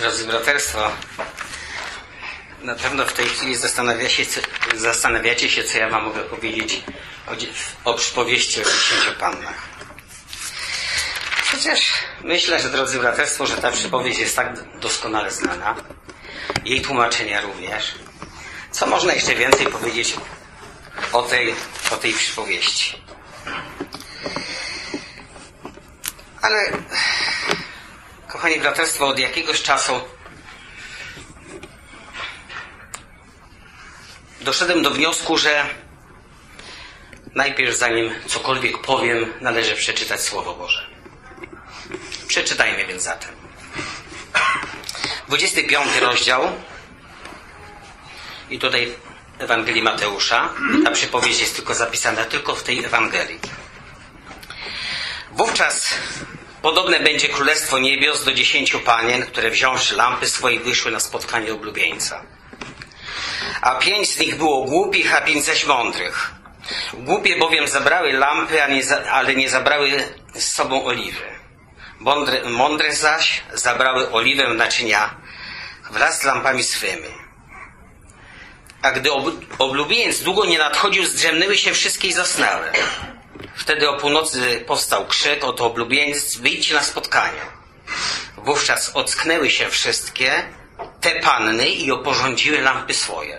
Drodzy braterstwo, na pewno w tej chwili zastanawiacie się, co ja wam mogę powiedzieć o przypowieści o 10 pannach. Przecież myślę, że drodzy braterstwo, że ta przypowieść jest tak doskonale znana, jej tłumaczenia również. Co można jeszcze więcej powiedzieć o tej przypowieści? Ale, kochani braterstwo, od jakiegoś czasu doszedłem do wniosku, że najpierw, zanim cokolwiek powiem, należy przeczytać Słowo Boże. Przeczytajmy więc zatem. 25 rozdział i tutaj Ewangelii Mateusza. Ta przypowieść jest tylko zapisana tylko w tej Ewangelii. Wówczas podobne będzie Królestwo Niebios do 10 panien, które wziąwszy lampy swoje wyszły na spotkanie oblubieńca. A 5 z nich było głupich, a 5 zaś mądrych. Głupie bowiem zabrały lampy, ale nie zabrały z sobą oliwy. Mądre zaś zabrały oliwę w naczynia wraz z lampami swymi. A gdy oblubieniec długo nie nadchodził, zdrzemnęły się wszystkie i zasnęły. Wtedy o północy powstał krzyk: oto oblubieniec, wyjdźcie na spotkanie. Wówczas ocknęły się wszystkie te panny i oporządziły lampy swoje.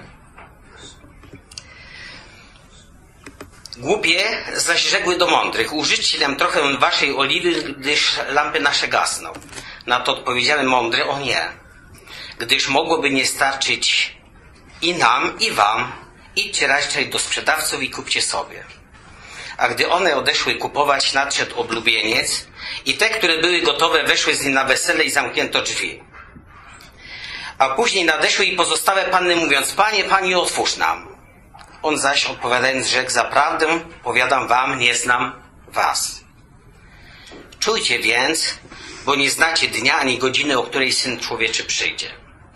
Głupie zaś rzekły do mądrych: użyczcie nam trochę waszej oliwy, gdyż lampy nasze gasną. Na to odpowiedziały mądre: o nie, gdyż mogłoby nie starczyć i nam, i wam. Idźcie raczej do sprzedawców i kupcie sobie. A gdy one odeszły kupować, nadszedł oblubieniec i te, które były gotowe, weszły z nim na wesele i zamknięto drzwi. A później nadeszły i pozostałe panny, mówiąc: Panie, Pani, otwórz nam. On zaś odpowiadając rzekł: zaprawdę powiadam wam, nie znam was. Czujcie więc, bo nie znacie dnia ani godziny, o której Syn Człowieczy przyjdzie.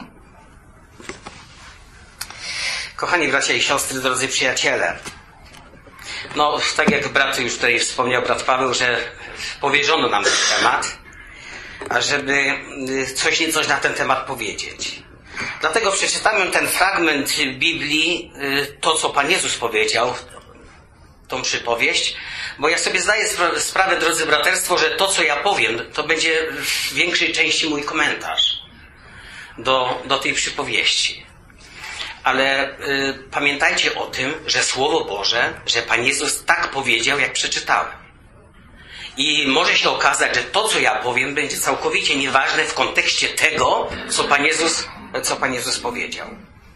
Kochani bracia i siostry, drodzy przyjaciele, no tak jak brat już tutaj wspomniał, brat Paweł, że powierzono nam ten temat, ażeby coś na ten temat powiedzieć. Dlatego przeczytamy ten fragment Biblii, to co Pan Jezus powiedział, tą przypowieść, bo ja sobie zdaję sprawę, drodzy braterstwo, że to co ja powiem, to będzie w większej części mój komentarz do tej przypowieści. Ale pamiętajcie o tym, że Słowo Boże, że Pan Jezus tak powiedział, jak przeczytałem. I może się okazać, że to, co ja powiem, będzie całkowicie nieważne w kontekście tego, co Pan Jezus powiedział.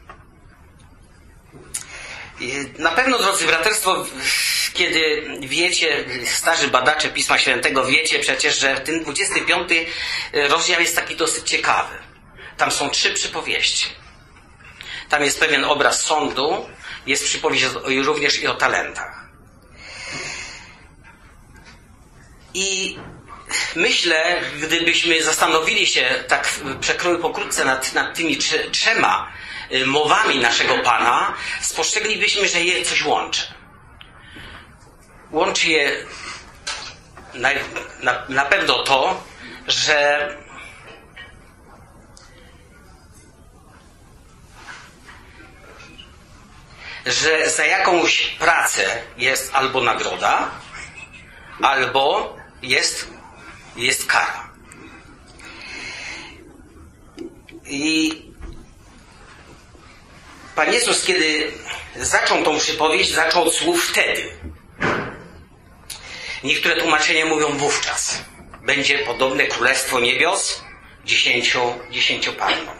I na pewno, drodzy braterstwo, kiedy wiecie, starzy badacze Pisma Świętego, wiecie przecież, że ten 25 rozdział jest taki dosyć ciekawy. Tam są 3 przypowieści. Tam jest pewien obraz sądu, jest przypowieść również i o talentach. I myślę, gdybyśmy zastanowili się tak przekroju pokrótce nad tymi 3 mowami naszego Pana, spostrzeglibyśmy, że je coś łączy. Łączy je na pewno to, że za jakąś pracę jest albo nagroda, albo jest kara. I Pan Jezus, kiedy zaczął tą przypowieść, zaczął od słów wtedy. Niektóre tłumaczenia mówią wówczas. Będzie podobne Królestwo Niebios 10 pannom.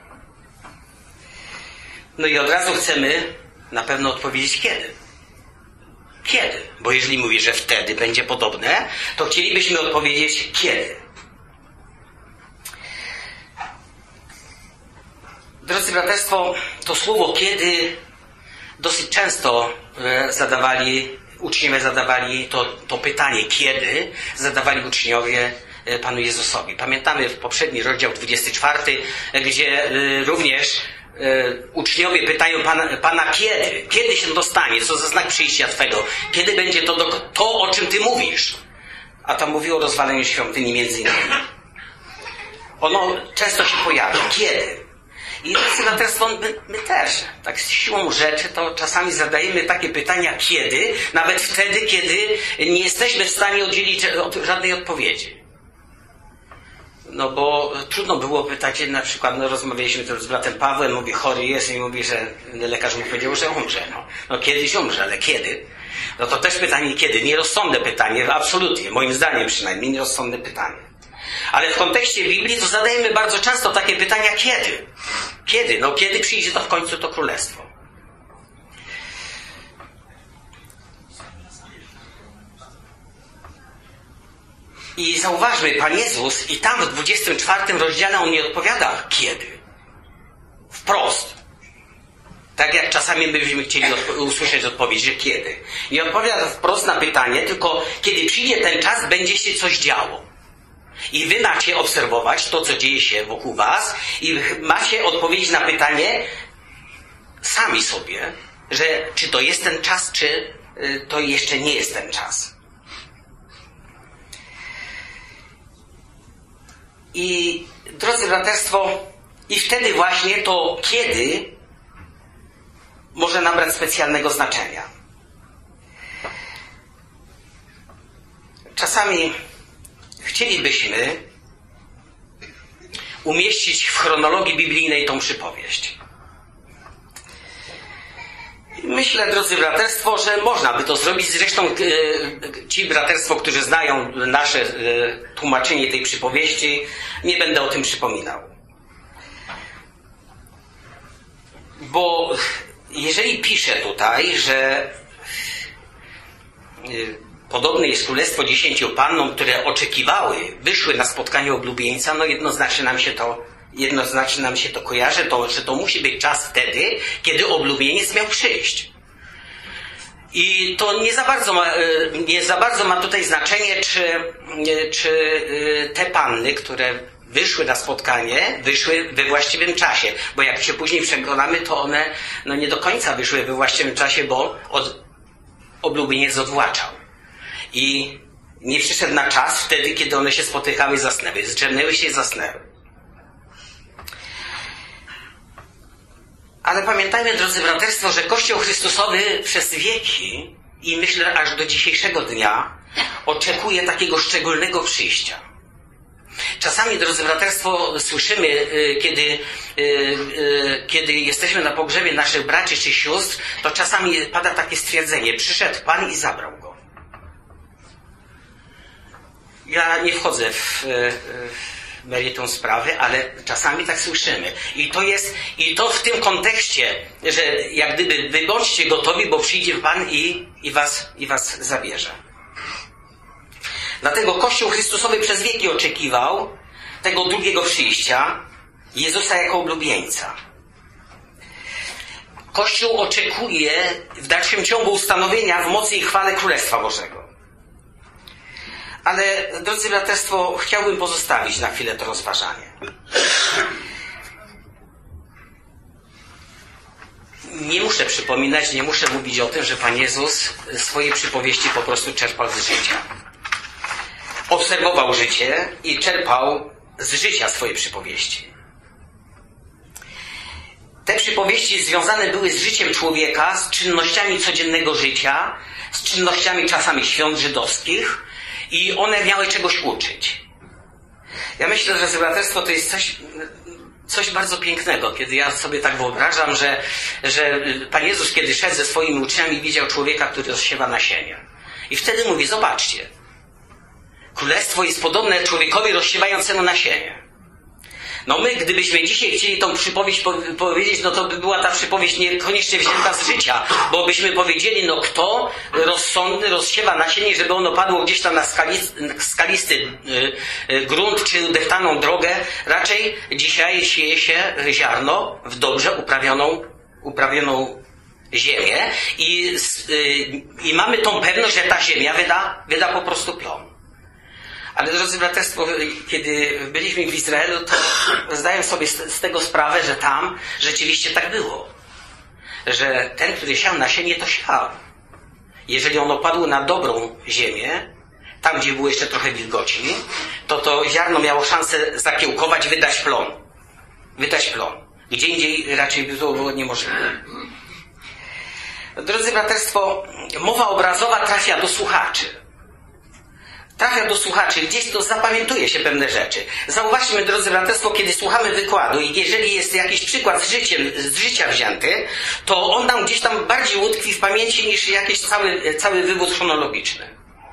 No i od razu chcemy na pewno odpowiedzieć kiedy. Kiedy? Bo jeżeli mówi, że wtedy będzie podobne, to chcielibyśmy odpowiedzieć kiedy. Drodzy braterstwo, to słowo kiedy dosyć często uczniowie zadawali to pytanie kiedy, zadawali uczniowie Panu Jezusowi. Pamiętamy w poprzedni rozdział 24, gdzie również uczniowie pytają Pana kiedy? Kiedy się to stanie? Co za znak przyjścia Twego? Kiedy będzie to, o czym Ty mówisz? A tam mówiło o rozwaleniu świątyni między innymi. ono często się pojawia. Kiedy? I braterstwo, my też, tak z siłą rzeczy, to czasami zadajemy takie pytania kiedy, nawet wtedy, kiedy nie jesteśmy w stanie udzielić żadnej odpowiedzi. No bo trudno było pytać, na przykład, rozmawialiśmy też z bratem Pawłem, mówi, chory jest i mówi, że lekarz mu powiedział, że umrze. No kiedyś umrze, ale kiedy? No to też pytanie kiedy, nierozsądne pytanie, absolutnie, moim zdaniem przynajmniej, nierozsądne pytanie. Ale w kontekście Biblii to zadajemy bardzo często takie pytania kiedy? Kiedy? No kiedy przyjdzie to w końcu to królestwo? I zauważmy, Pan Jezus i tam w 24 rozdziale On nie odpowiada kiedy. Wprost. Tak jak czasami byśmy chcieli usłyszeć odpowiedź, że kiedy. Nie odpowiada wprost na pytanie, tylko kiedy przyjdzie ten czas, będzie się coś działo. I wy macie obserwować to, co dzieje się wokół was i macie odpowiedzieć na pytanie sami sobie, że czy to jest ten czas, czy to jeszcze nie jest ten czas. I drodzy braterstwo, i wtedy właśnie to kiedy może nabrać specjalnego znaczenia. Czasami chcielibyśmy umieścić w chronologii biblijnej tą przypowieść. Myślę, drodzy braterstwo, że można by to zrobić. Zresztą ci braterstwo, którzy znają nasze tłumaczenie tej przypowieści, nie będę o tym przypominał. Bo jeżeli piszę tutaj, że podobne jest królestwo 10 pannom, które oczekiwały, wyszły na spotkanie oblubieńca, no jednoznacznie nam się to kojarzy, że to musi być czas wtedy, kiedy oblubieniec miał przyjść. I to nie za bardzo ma tutaj znaczenie, czy te panny, które wyszły na spotkanie, wyszły we właściwym czasie. Bo jak się później przekonamy, to one nie do końca wyszły we właściwym czasie, bo oblubieniec odwłaczał. I nie przyszedł na czas wtedy, kiedy one się spotykały, zasnęły. Zdrzemnęły się i zasnęły. Ale pamiętajmy, drodzy braterstwo, że Kościół Chrystusowy przez wieki i myślę aż do dzisiejszego dnia oczekuje takiego szczególnego przyjścia. Czasami, drodzy braterstwo, słyszymy, kiedy jesteśmy na pogrzebie naszych braci czy sióstr, to czasami pada takie stwierdzenie: przyszedł Pan i zabrał go. Ja nie wchodzę w meritum sprawy, ale czasami tak słyszymy. I to w tym kontekście, że jak gdyby wy bądźcie gotowi, bo przyjdzie Pan i was zabierze. Dlatego Kościół Chrystusowy przez wieki oczekiwał tego drugiego przyjścia Jezusa jako oblubieńca. Kościół oczekuje w dalszym ciągu ustanowienia w mocy i chwale Królestwa Bożego. Ale, drodzy braterstwo, chciałbym pozostawić na chwilę to rozważanie. Nie muszę przypominać, nie muszę mówić o tym, że Pan Jezus swoje przypowieści po prostu czerpał z życia. Obserwował życie i czerpał z życia swoje przypowieści. Te przypowieści związane były z życiem człowieka, z czynnościami codziennego życia, z czynnościami czasami świąt żydowskich i one miały czegoś uczyć. Ja myślę, że braterstwo to jest coś bardzo pięknego, kiedy ja sobie tak wyobrażam, że Pan Jezus, kiedy szedł ze swoimi uczniami, widział człowieka, który rozsiewa nasienie. I wtedy mówi: zobaczcie, królestwo jest podobne człowiekowi rozsiewającemu nasienie. No my, gdybyśmy dzisiaj chcieli tą przypowieść powiedzieć, no to by była ta przypowieść niekoniecznie wzięta z życia, bo byśmy powiedzieli, no kto rozsądny rozsiewa nasienie, żeby ono padło gdzieś tam na skalisty grunt czy deptaną drogę. Raczej dzisiaj sieje się ziarno w dobrze uprawioną ziemię i mamy tą pewność, że ta ziemia wyda po prostu plon. Ale, drodzy braterstwo, kiedy byliśmy w Izraelu, to zdaję sobie z tego sprawę, że tam rzeczywiście tak było. Że ten, który siał nasienie, to siał. Jeżeli ono padło na dobrą ziemię, tam gdzie było jeszcze trochę wilgoci, to ziarno miało szansę zakiełkować, wydać plon. Gdzie indziej raczej by to było niemożliwe. Drodzy braterstwo, mowa obrazowa trafia do słuchaczy. Gdzieś to zapamiętuje się pewne rzeczy. Zauważmy, drodzy braterstwo, kiedy słuchamy wykładu i jeżeli jest jakiś przykład z życia wzięty, to on nam gdzieś tam bardziej utkwi w pamięci niż jakiś cały wywód chronologiczny.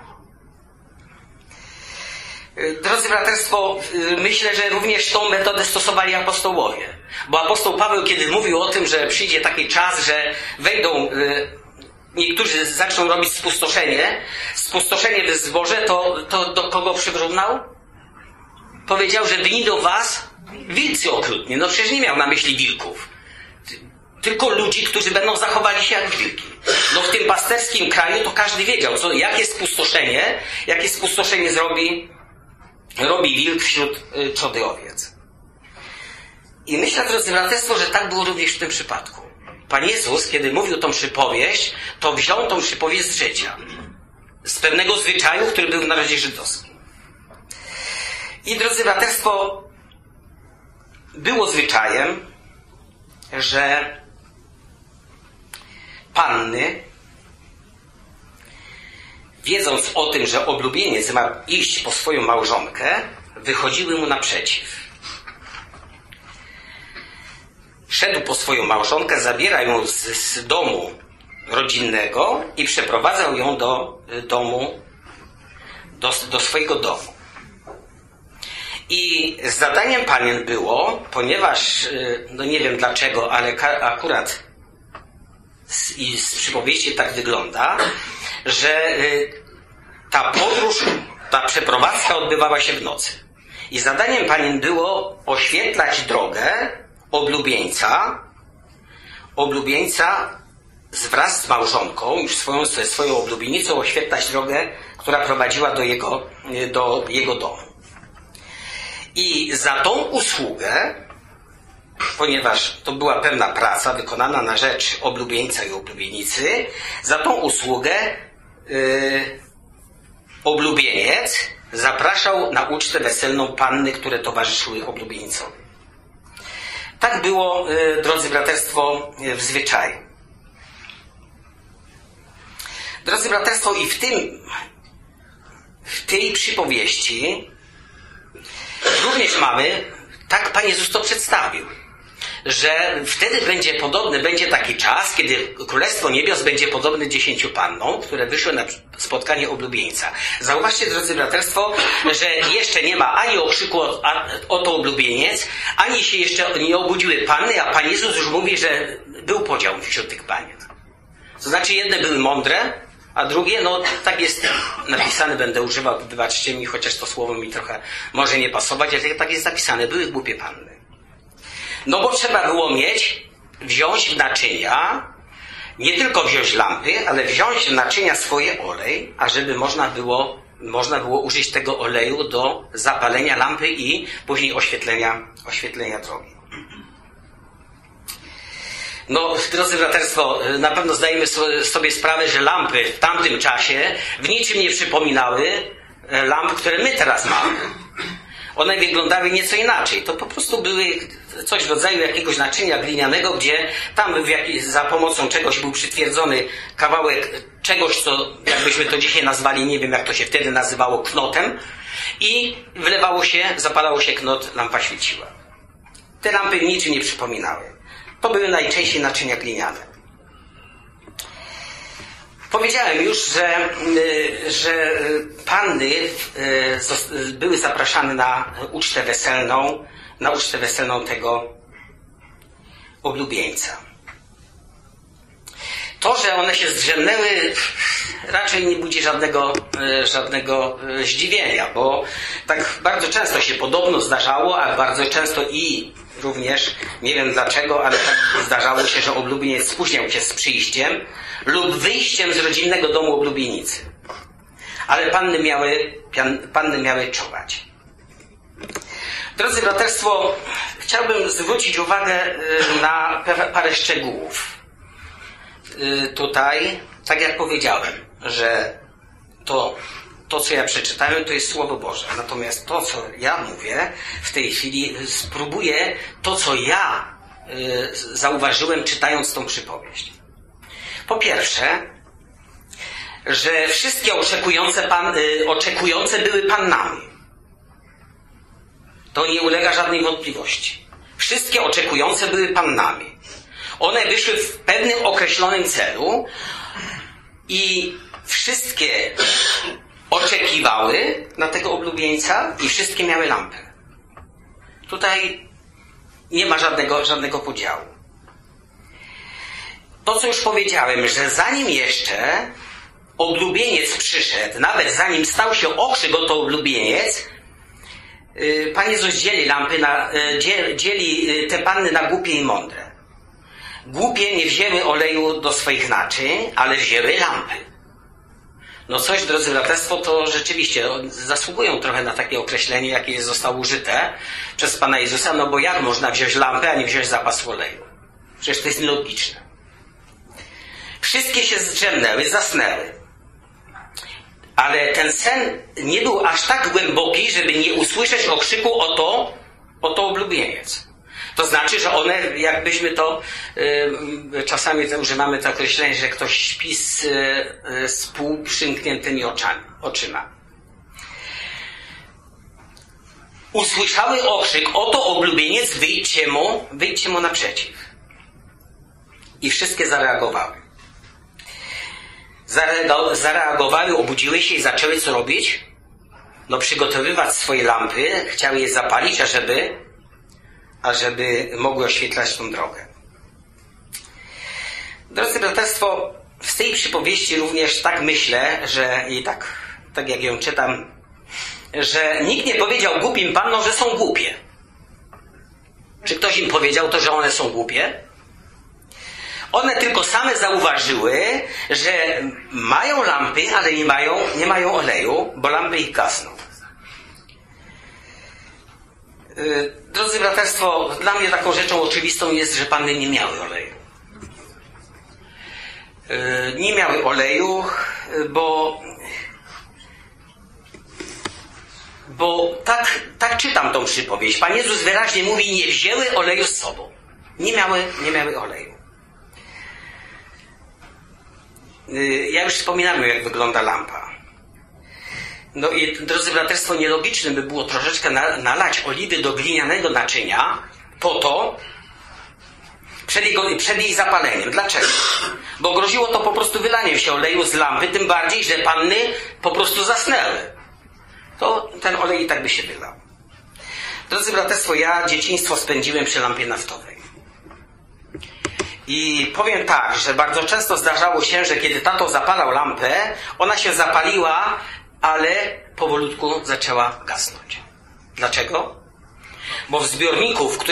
Drodzy braterstwo, myślę, że również tą metodę stosowali apostołowie. Bo apostoł Paweł, kiedy mówił o tym, że przyjdzie taki czas, że wejdą... Niektórzy zaczną robić spustoszenie w zborze, to do kogo przyrównał? Powiedział, że dni do was wilcy okrutnie. No przecież nie miał na myśli wilków. Tylko ludzi, którzy będą zachowali się jak wilki. No w tym pasterskim kraju to każdy wiedział, jakie spustoszenie robi wilk wśród trzody owiec. I myślę, drodzy braterstwo, że tak było również w tym przypadku. Pan Jezus, kiedy mówił tą przypowieść, to wziął tą przypowieść z życia. Z pewnego zwyczaju, który był w narodzie żydowskim. I drodzy braterstwo, było zwyczajem, że panny, wiedząc o tym, że oblubieniec ma iść po swoją małżonkę, wychodziły mu naprzeciw. Szedł po swoją małżonkę, zabierał ją z domu rodzinnego i przeprowadzał ją do swojego domu. I zadaniem panien było, ponieważ, no nie wiem dlaczego, ale akurat z przypowieści tak wygląda, że ta podróż, ta przeprowadzka odbywała się w nocy. I zadaniem panien było oświetlać drogę oblubieńca wraz z małżonką, już swoją oblubienicą oświetlać drogę, która prowadziła do jego domu. I za tą usługę, ponieważ to była pewna praca wykonana na rzecz oblubieńca i oblubienicy, za tą usługę oblubieniec zapraszał na ucztę weselną panny, które towarzyszyły oblubienicowi. Tak było, drodzy braterstwo, w zwyczaju. Drodzy braterstwo, i w tej przypowieści również mamy, tak Pan Jezus to przedstawił, że wtedy będzie taki czas, kiedy Królestwo Niebios będzie podobne 10 pannom, które wyszły na spotkanie oblubieńca. Zauważcie, drodzy braterstwo, że jeszcze nie ma ani okrzyku oto oblubieniec, ani się jeszcze nie obudziły panny, a Pan Jezus już mówi, że był podział wśród tych panien. To znaczy jedne były mądre, a drugie, no tak jest napisane, będę używał, wybaczcie mi, chociaż to słowo mi trochę może nie pasować, ale tak jest napisane, były głupie panny. No bo trzeba było wziąć w naczynia, nie tylko wziąć lampy, ale wziąć w naczynia swoje olej, ażeby można było użyć tego oleju do zapalenia lampy i później oświetlenia drogi. No, drodzy braterstwo, na pewno zdajemy sobie sprawę, że lampy w tamtym czasie w niczym nie przypominały lamp, które my teraz mamy. One wyglądały nieco inaczej. To po prostu były coś w rodzaju jakiegoś naczynia glinianego, gdzie tam za pomocą czegoś był przytwierdzony kawałek czegoś, co jakbyśmy to dzisiaj nazwali, nie wiem jak to się wtedy nazywało, knotem, i zapalało się knot, lampa świeciła. Te lampy niczym nie przypominały. To były najczęściej naczynia gliniane. Powiedziałem już, że panny były zapraszane na ucztę weselną tego oblubieńca. To, że one się zdrzemnęły, raczej nie budzi żadnego zdziwienia, bo tak bardzo często się podobno zdarzało, a bardzo często i również, nie wiem dlaczego, ale tak zdarzało się, że oblubieniec spóźniał się z przyjściem lub wyjściem z rodzinnego domu oblubienicy. Ale panny miały czuwać. Drodzy braterstwo, chciałbym zwrócić uwagę na parę szczegółów. Tutaj, tak jak powiedziałem, że to to, co ja przeczytałem, to jest Słowo Boże. Natomiast to, co ja mówię, w tej chwili spróbuję to, co ja zauważyłem, czytając tą przypowieść. Po pierwsze, że wszystkie oczekujące były pannami. To nie ulega żadnej wątpliwości. Wszystkie oczekujące były pannami. One wyszły w pewnym określonym celu i wszystkie oczekiwały na tego oblubieńca i wszystkie miały lampę. Tutaj nie ma żadnego podziału. To, co już powiedziałem, że zanim jeszcze oblubieniec przyszedł, nawet zanim stał się okrzyk oto oblubieniec, Pan Jezus dzieli te panny na głupie i mądre. Głupie nie wzięły oleju do swoich naczyń, ale wzięły lampy. No coś, drodzy braterstwo, to rzeczywiście zasługują trochę na takie określenie, jakie zostało użyte przez Pana Jezusa, no bo jak można wziąć lampę, a nie wziąć zapasu oleju? Przecież to jest nielogiczne. Wszystkie się zdrzemnęły, zasnęły. Ale ten sen nie był aż tak głęboki, żeby nie usłyszeć okrzyku oto oblubieniec. To znaczy, że one, jakbyśmy to czasami używamy to określenie, że ktoś śpi z półprzymkniętymi oczyma. Usłyszały okrzyk, oto oblubieniec, wyjdźcie mu naprzeciw. I wszystkie zareagowały. Zareagowały, obudziły się i zaczęły co robić? No przygotowywać swoje lampy, chciały je zapalić, ażeby mogły oświetlać tą drogę. Drodzy braterstwo, z tej przypowieści również tak myślę, że i tak jak ją czytam, że nikt nie powiedział głupim pannom, że są głupie. Czy ktoś im powiedział to, że one są głupie? One tylko same zauważyły, że mają lampy, ale nie mają oleju, bo lampy ich gasną. Drodzy braterstwo, dla mnie taką rzeczą oczywistą jest, że panny nie miały oleju. Nie miały oleju, bo tak czytam tą przypowieść. Pan Jezus wyraźnie mówi, nie wzięły oleju z sobą. Nie miały oleju. Ja już wspominałem, jak wygląda lampa. No i drodzy braterstwo, nielogicznym by było troszeczkę nalać oliwy do glinianego naczynia po to, przed jej zapaleniem. Dlaczego? Bo groziło to po prostu wylaniem się oleju z lampy, tym bardziej, że panny po prostu zasnęły. To ten olej i tak by się wylał. Drodzy braterstwo, ja dzieciństwo spędziłem przy lampie naftowej. I powiem tak, że bardzo często zdarzało się, że kiedy tato zapalał lampę, ona się zapaliła, ale powolutku zaczęła gasnąć. Dlaczego? Bo w zbiorniku, w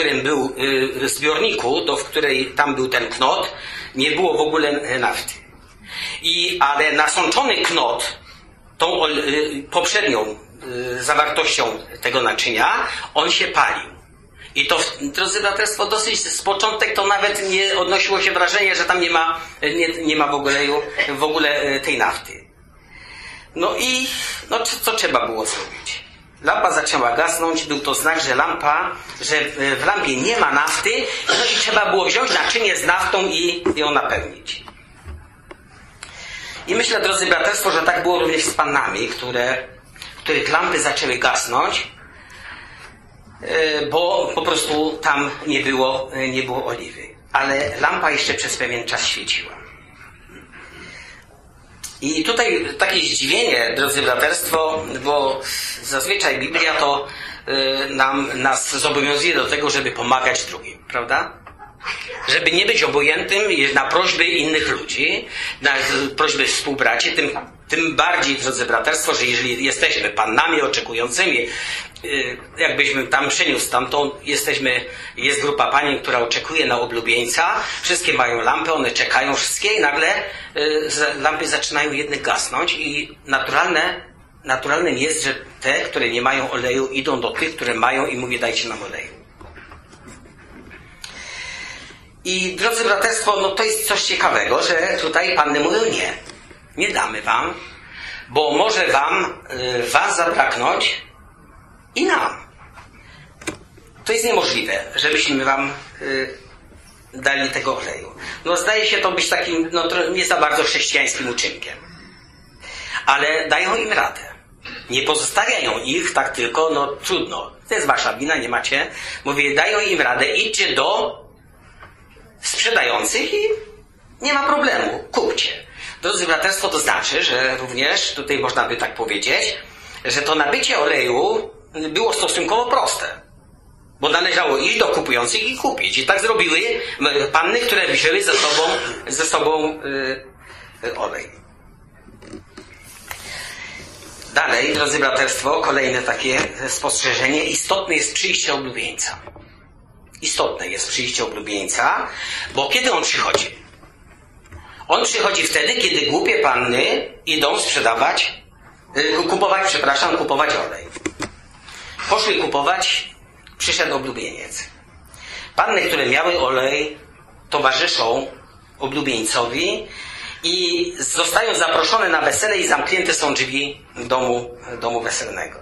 której tam był ten knot, nie było w ogóle nafty. Ale nasączony knot tą poprzednią zawartością tego naczynia, on się palił. I to, drodzy braterstwo, dosyć z początek to nawet nie odnosiło się wrażenie, że tam nie ma w ogóle tej nafty. No i co trzeba było zrobić? Lampa zaczęła gasnąć, był to znak, że w lampie nie ma nafty, no i trzeba było wziąć naczynie z naftą i ją napełnić. I myślę, drodzy braterstwo, że tak było również z pannami, których lampy zaczęły gasnąć, bo po prostu tam nie było oliwy. Ale lampa jeszcze przez pewien czas świeciła. I tutaj takie zdziwienie, drodzy braterstwo, bo zazwyczaj Biblia to nas zobowiązuje do tego, żeby pomagać drugim, prawda? Żeby nie być obojętnym na prośby innych ludzi, na prośby współbraci, tym bardziej, drodzy braterstwo, że jeżeli jesteśmy pannami oczekującymi, jakbyśmy tam przeniósł tamtąd, jest grupa pań, która oczekuje na oblubieńca, wszystkie mają lampy, one czekają wszystkie i nagle lampy zaczynają jedne gasnąć i naturalnym jest, że te, które nie mają oleju, idą do tych, które mają i mówią, dajcie nam oleju. I drodzy braterstwo, to jest coś ciekawego, że tutaj panny mówią nie damy wam, bo może was zabraknąć i nam. To jest niemożliwe, żebyśmy wam dali tego oleju. No zdaje się to być takim, nie za bardzo chrześcijańskim uczynkiem. Ale dają im radę. Nie pozostawiają ich tak tylko, trudno. To jest wasza wina, nie macie. Mówię, dają im radę, idźcie do sprzedających i nie ma problemu, kupcie. Drodzy braterstwo, to znaczy, że również, tutaj można by tak powiedzieć, że to nabycie oleju było stosunkowo proste. Bo należało iść do kupujących i kupić. I tak zrobiły panny, które wzięły ze sobą olej. Dalej, drodzy braterstwo, kolejne takie spostrzeżenie. Istotne jest przyjście oblubieńca. Istotne jest przyjście oblubieńca, bo kiedy on przychodzi? On przychodzi wtedy, kiedy głupie panny idą kupować olej. Poszły kupować, przyszedł oblubieniec. Panny, które miały olej, towarzyszą oblubieńcowi i zostają zaproszone na wesele i zamknięte są drzwi domu weselnego.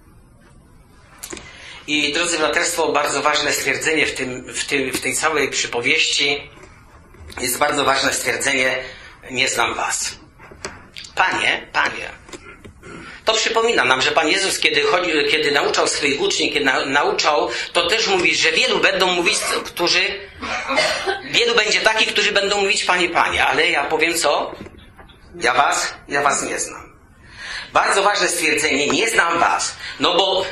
I drodzy braterstwo, bardzo ważne stwierdzenie w tej całej przypowieści jest bardzo ważne stwierdzenie: nie znam was. Panie. To przypomina nam, że Pan Jezus, kiedy nauczał swoich uczniów, kiedy nauczał, to też mówi, że wielu będzie takich, którzy będą mówić Panie, Panie, ale ja powiem co? Ja was nie znam. Bardzo ważne stwierdzenie, nie znam was. No bo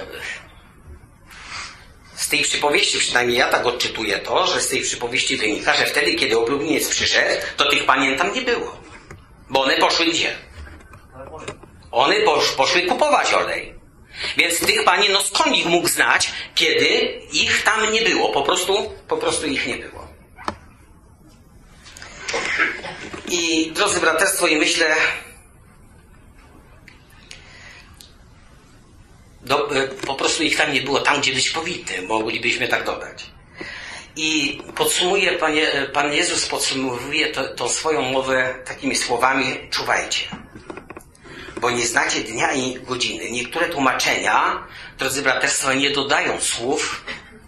z tej przypowieści, przynajmniej ja tak odczytuję to, że z tej przypowieści wynika, że wtedy, kiedy oblubieniec przyszedł, to tych panien tam nie było. Bo one poszły gdzie? One poszły kupować olej. Więc tych panien, skąd ich mógł znać, kiedy ich tam nie było? Po prostu ich nie było. I drodzy braterstwo, i myślę, po prostu ich tam nie było, tam gdzie być powinny, moglibyśmy tak dodać. I Pan Jezus podsumowuje tą swoją mowę takimi słowami: czuwajcie, bo nie znacie dnia i godziny. Niektóre tłumaczenia, drodzy braterstwo, nie dodają słów,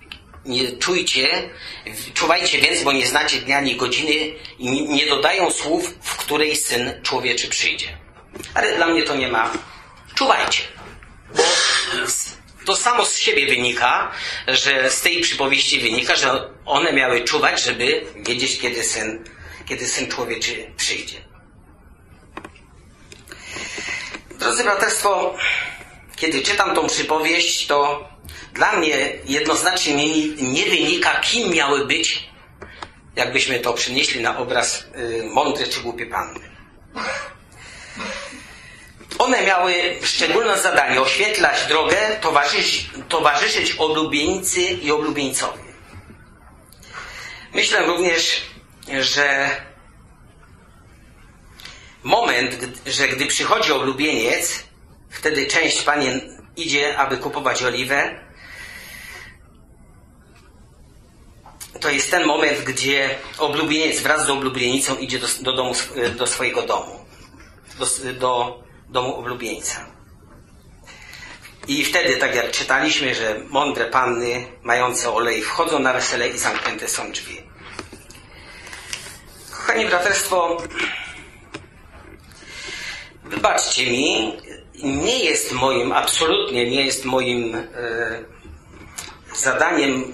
czuwajcie więc, bo nie znacie dnia ani godziny, i nie dodają słów, w której Syn Człowieczy przyjdzie. Ale dla mnie to nie ma. Czuwajcie. Bo to samo z siebie wynika, że z tej przypowieści wynika, że one miały czuwać, żeby wiedzieć, kiedy Syn Człowieczy przyjdzie. Drodzy braterstwo, kiedy czytam tą przypowieść, to dla mnie jednoznacznie nie wynika, kim miały być, jakbyśmy to przenieśli na obraz, mądre czy głupie panny. One miały szczególne zadanie: oświetlać drogę, towarzyszyć oblubieńcy i oblubieńcowi. Myślę również, że gdy przychodzi oblubieniec, wtedy część panien idzie, aby kupować oliwę. To jest ten moment, gdzie oblubieniec wraz z oblubienicą idzie do swojego domu. Do domu oblubieńca. I wtedy, tak jak czytaliśmy, że mądre panny mające olej wchodzą na wesele i zamknięte są drzwi. Kochani braterstwo, wybaczcie mi, absolutnie nie jest moim zadaniem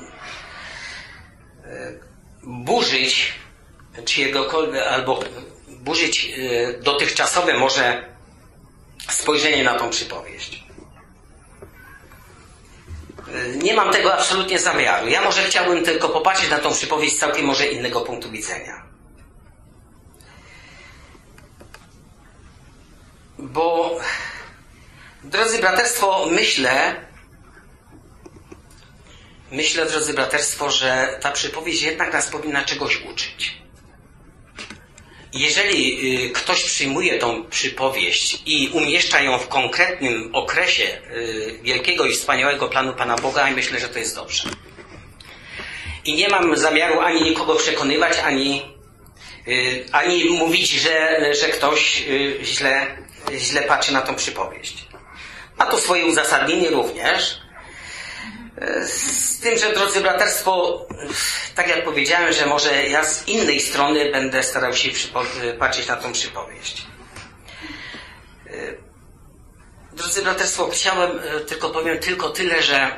burzyć czyjegokolwiek, albo burzyć dotychczasowe może spojrzenie na tą przypowieść. Nie mam tego absolutnie zamiaru. Ja może chciałbym tylko popatrzeć na tą przypowieść z całkiem może innego punktu widzenia. Bo, drodzy braterstwo, myślę, drodzy braterstwo, że ta przypowieść jednak nas powinna czegoś uczyć. Jeżeli ktoś przyjmuje tą przypowieść i umieszcza ją w konkretnym okresie wielkiego i wspaniałego planu Pana Boga, myślę, że to jest dobrze. I nie mam zamiaru ani nikogo przekonywać, ani mówić, że ktoś źle źle patrzy na tą przypowieść. Ma to swoje uzasadnienie również. Z tym, że drodzy braterstwo, tak jak powiedziałem, że może ja z innej strony będę starał się patrzeć na tą przypowieść. Drodzy braterstwo, chciałem, powiem tylko tyle, że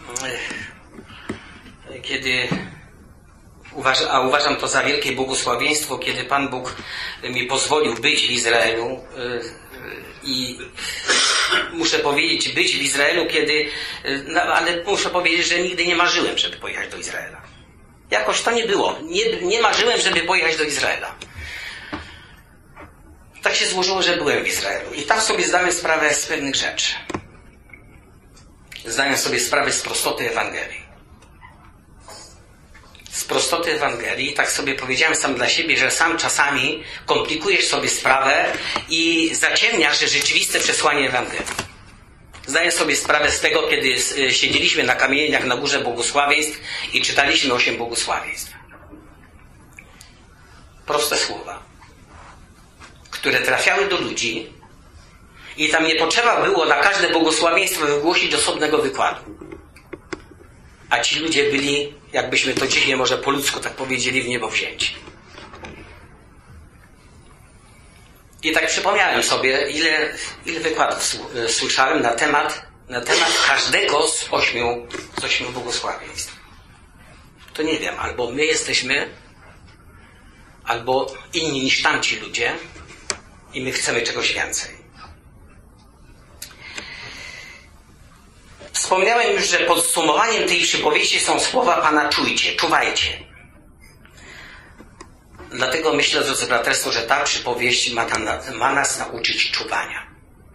kiedy uważam to za wielkie błogosławieństwo, kiedy Pan Bóg mi pozwolił być w Izraelu i muszę powiedzieć, być w Izraelu, ale muszę powiedzieć, że nigdy nie marzyłem, żeby pojechać do Izraela. Jakoś to nie było. Nie marzyłem, żeby pojechać do Izraela. Tak się złożyło, że byłem w Izraelu. I tam sobie zdałem sprawę z pewnych rzeczy. Zdałem sobie sprawę z prostoty Ewangelii. Z prostoty Ewangelii. Tak sobie powiedziałem sam dla siebie, że sam czasami komplikujesz sobie sprawę i zaciemniasz rzeczywiste przesłanie Ewangelii. Zdaję sobie sprawę z tego, kiedy siedzieliśmy na kamieniach na Górze Błogosławieństw i czytaliśmy 8 błogosławieństw. Proste słowa, które trafiały do ludzi i tam nie potrzeba było na każde błogosławieństwo wygłosić osobnego wykładu. A ci ludzie byli, jakbyśmy to dziwnie może po ludzku tak powiedzieli, w niebo wzięci. I tak przypomniałem sobie, ile wykładów słyszałem na temat każdego z 8 błogosławieństw. To nie wiem, albo my jesteśmy, albo inni niż tamci ludzie i my chcemy czegoś więcej. Wspomniałem już, że podsumowaniem tej przypowieści są słowa Pana: czujcie, czuwajcie. Dlatego myślę, drodzy braterstwo, że ta przypowieść ma nas nauczyć czuwania.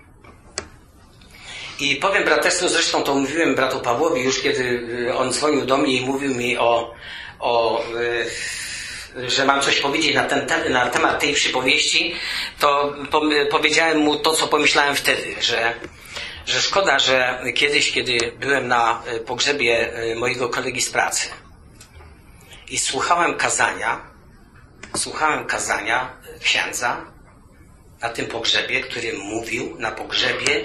I powiem braterstwu, zresztą to mówiłem bratu Pawłowi już, kiedy on dzwonił do mnie i mówił mi że mam coś powiedzieć na temat tej przypowieści, to powiedziałem mu to, co pomyślałem wtedy, że szkoda, że kiedyś, kiedy byłem na pogrzebie mojego kolegi z pracy i słuchałem kazania księdza na tym pogrzebie, który mówił na pogrzebie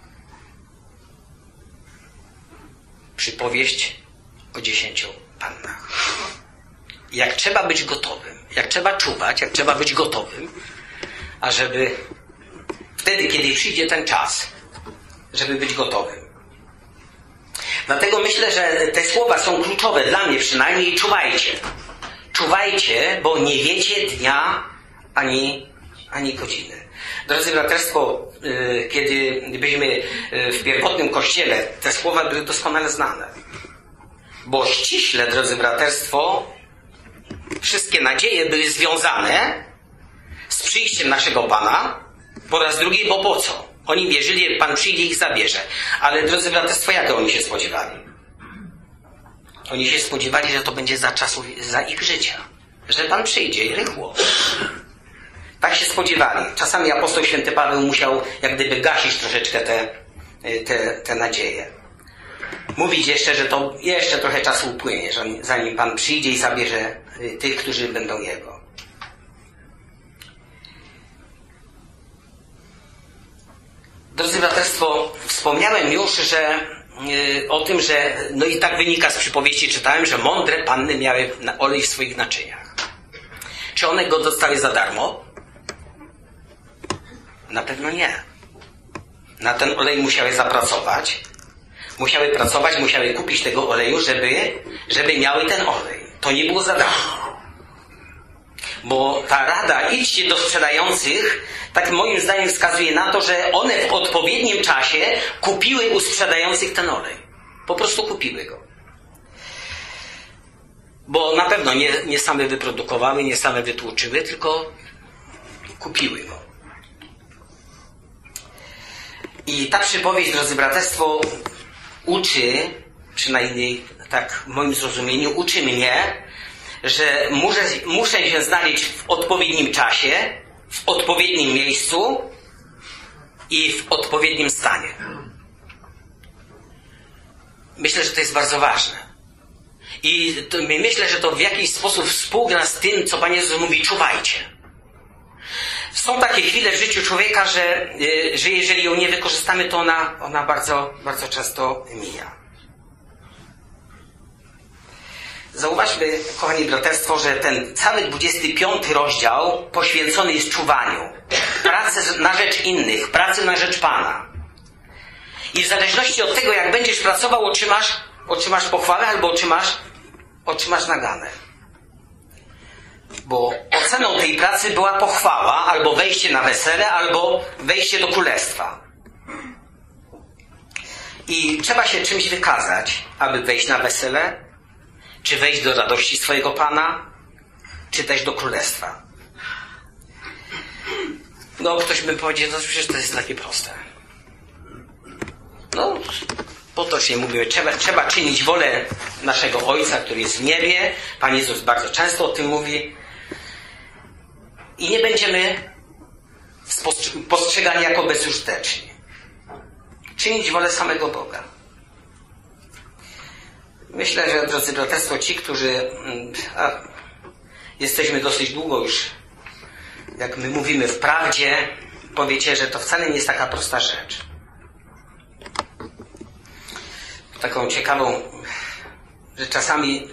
przypowieść o 10 pannach. Jak trzeba być gotowym, jak trzeba czuwać, jak trzeba być gotowym, ażeby wtedy, kiedy przyjdzie ten czas, żeby być gotowym. Dlatego myślę, że te słowa są kluczowe dla mnie przynajmniej. Czuwajcie. Czuwajcie, bo nie wiecie dnia ani godziny. Drodzy braterstwo, kiedy byliśmy w pierwotnym kościele, te słowa były doskonale znane. Bo ściśle, drodzy braterstwo, wszystkie nadzieje były związane z przyjściem naszego Pana po raz drugi, bo po co? Oni wierzyli, Pan przyjdzie i ich zabierze. Ale drodzy braterstwo, jak oni się spodziewali? Oni się spodziewali, że to będzie za ich życia. Że Pan przyjdzie i rychło. Tak się spodziewali. Czasami apostoł święty Paweł musiał jak gdyby gasić troszeczkę te nadzieje. Mówić jeszcze, że to jeszcze trochę czasu upłynie, zanim Pan przyjdzie i zabierze tych, którzy będą Jego. Drodzy braterstwo, wspomniałem już, o tym, że no i tak wynika z przypowieści, czytałem, że mądre panny miały olej w swoich naczyniach. Czy one go dostały za darmo? Na pewno nie. Na ten olej musiały zapracować. Musiały kupić tego oleju, żeby miały ten olej. To nie było za darmo. Bo ta rada, idźcie do sprzedających, tak moim zdaniem wskazuje na to, że one w odpowiednim czasie kupiły u sprzedających ten olej. Po prostu kupiły go. Bo na pewno nie same wyprodukowały, nie same wytłoczyły, tylko kupiły go. I ta przypowieść, drodzy braterstwo, uczy, przynajmniej tak w moim zrozumieniu, uczy mnie, że muszę się znaleźć w odpowiednim czasie, w odpowiednim miejscu i w odpowiednim stanie. Myślę, że to jest bardzo ważne. I myślę, że to w jakiś sposób współgra z tym, co Pan Jezus mówi: czuwajcie. Są takie chwile w życiu człowieka, że jeżeli ją nie wykorzystamy, to ona bardzo, bardzo często mija. Zauważmy, kochani braterstwo, że ten cały 25 rozdział poświęcony jest czuwaniu. Pracy na rzecz innych, pracy na rzecz Pana. I w zależności od tego, jak będziesz pracował, otrzymasz pochwałę albo otrzymasz naganę. Bo oceną tej pracy była pochwała, albo wejście na wesele, albo wejście do królestwa. I trzeba się czymś wykazać, aby wejść na wesele, czy wejść do radości swojego Pana, czy też do królestwa. No, ktoś by powiedział, no przecież to jest takie proste. No, potocznie mówimy, trzeba czynić wolę naszego Ojca, który jest w niebie. Pan Jezus bardzo często o tym mówi. I nie będziemy postrzegani jako bezużyteczni. Czynić wolę samego Boga. Myślę, że, drodzy braterstwo, ci, którzy jesteśmy dosyć długo już, jak my mówimy w prawdzie, powiecie, że to wcale nie jest taka prosta rzecz. Taką ciekawą, że czasami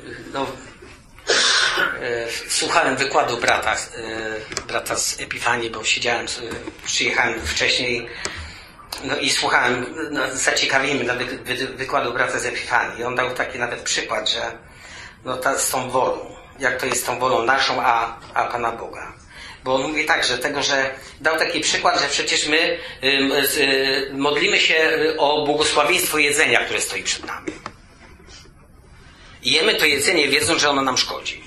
słuchałem wykładu brata z Epifanii, bo przyjechałem wcześniej i słuchałem, zaciekawiłem mnie na wykładu brata z Epifanii. On dał taki nawet przykład, że z tą wolą, jak to jest z tą wolą naszą, a Pana Boga. Bo on mówi tak, że dał taki przykład, że przecież my modlimy się o błogosławieństwo jedzenia, które stoi przed nami. I jemy to jedzenie, wiedząc, że ono nam szkodzi.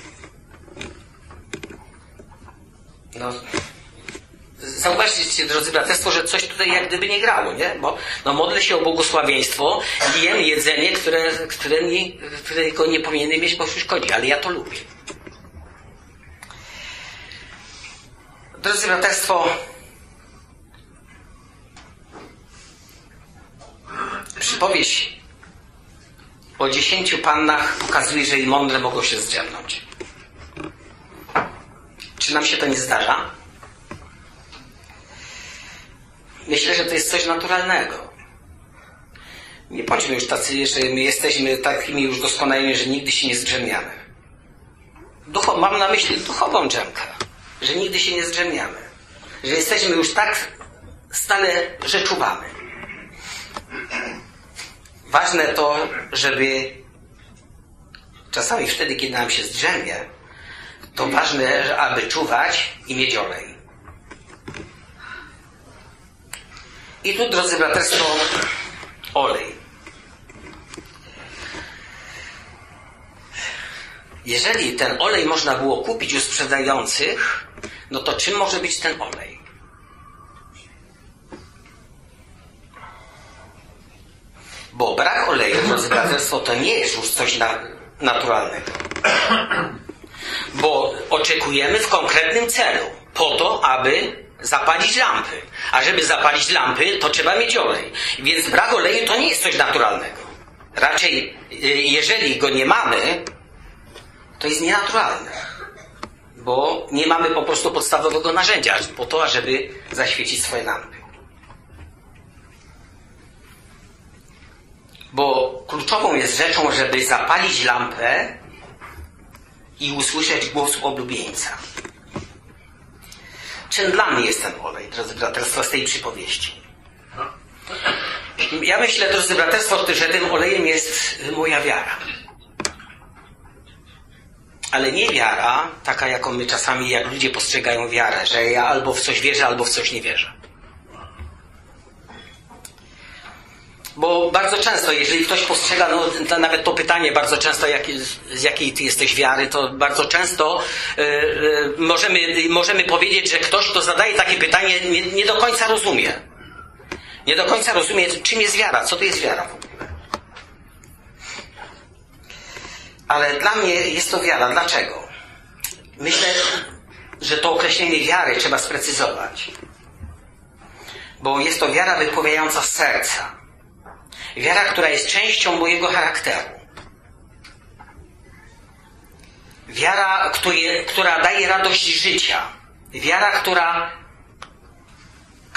Zauważcie, drodzy braterstwo, że coś tutaj jak gdyby nie grało, nie? Bo modlę się o błogosławieństwo i jem jedzenie, którego nie powinienem mieć, bo szkodzi, ale ja to lubię. Drodzy braterstwo, przypowieść o 10 pannach pokazuje, że i mądre mogą się zdrzemnąć. Czy nam się to nie zdarza? Myślę, że to jest coś naturalnego. Nie bądźmy już tacy, że my jesteśmy takimi już doskonałymi, że nigdy się nie zdrzemniamy. Mam na myśli duchową drzemkę. Że nigdy się nie zdrzemniamy. Że jesteśmy już tak stale, że czuwamy. Ważne to, żeby czasami wtedy, kiedy nam się zdrzemie, to ważne, aby czuwać i mieć olej. I tu, drodzy braterstwo, olej. Jeżeli ten olej można było kupić u sprzedających, no to czym może być ten olej? Bo brak oleju, drodzy braterstwo, to nie jest już coś naturalnego. Bo oczekujemy w konkretnym celu, po to, aby zapalić lampy. A żeby zapalić lampy, to trzeba mieć olej. Więc brak oleju to nie jest coś naturalnego. Raczej, jeżeli go nie mamy, to jest nienaturalne. Bo nie mamy po prostu podstawowego narzędzia po to, ażeby zaświecić swoje lampy. Bo kluczową jest rzeczą, żeby zapalić lampę i usłyszeć głos oblubieńca. Czym dla mnie jest ten olej, drodzy braterstwo, z tej przypowieści? Ja myślę, drodzy braterstwo, że tym olejem jest moja wiara. Ale nie wiara, taka jaką my czasami, jak ludzie postrzegają wiarę, że ja albo w coś wierzę, albo w coś nie wierzę. Bo bardzo często, jeżeli ktoś postrzega, nawet to pytanie bardzo często, z jakiej ty jesteś wiary, to bardzo często możemy powiedzieć, że ktoś, kto zadaje takie pytanie, nie do końca rozumie. Nie do końca rozumie, czym jest wiara, co to jest wiara w ogóle. Ale dla mnie jest to wiara. Dlaczego? Myślę, że to określenie wiary trzeba sprecyzować. Bo jest to wiara wypływająca z serca. Wiara, która jest częścią mojego charakteru. Wiara, która daje radość życia. Wiara, która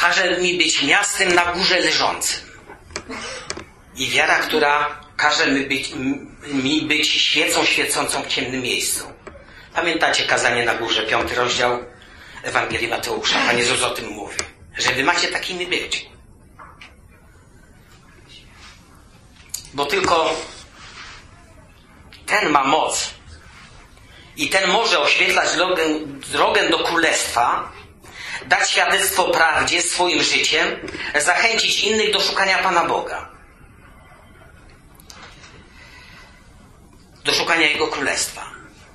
każe mi być miastem na górze leżącym. I wiara, która każe mi być świecą świecącą w ciemnym miejscu. Pamiętacie kazanie na górze, 5 rozdział Ewangelii Mateusza. Pan Jezus o tym mówi. Że wy macie takimi być. Bo tylko ten ma moc i ten może oświetlać drogę do królestwa, dać świadectwo prawdzie swoim życiem, zachęcić innych do szukania Pana Boga, do szukania Jego królestwa.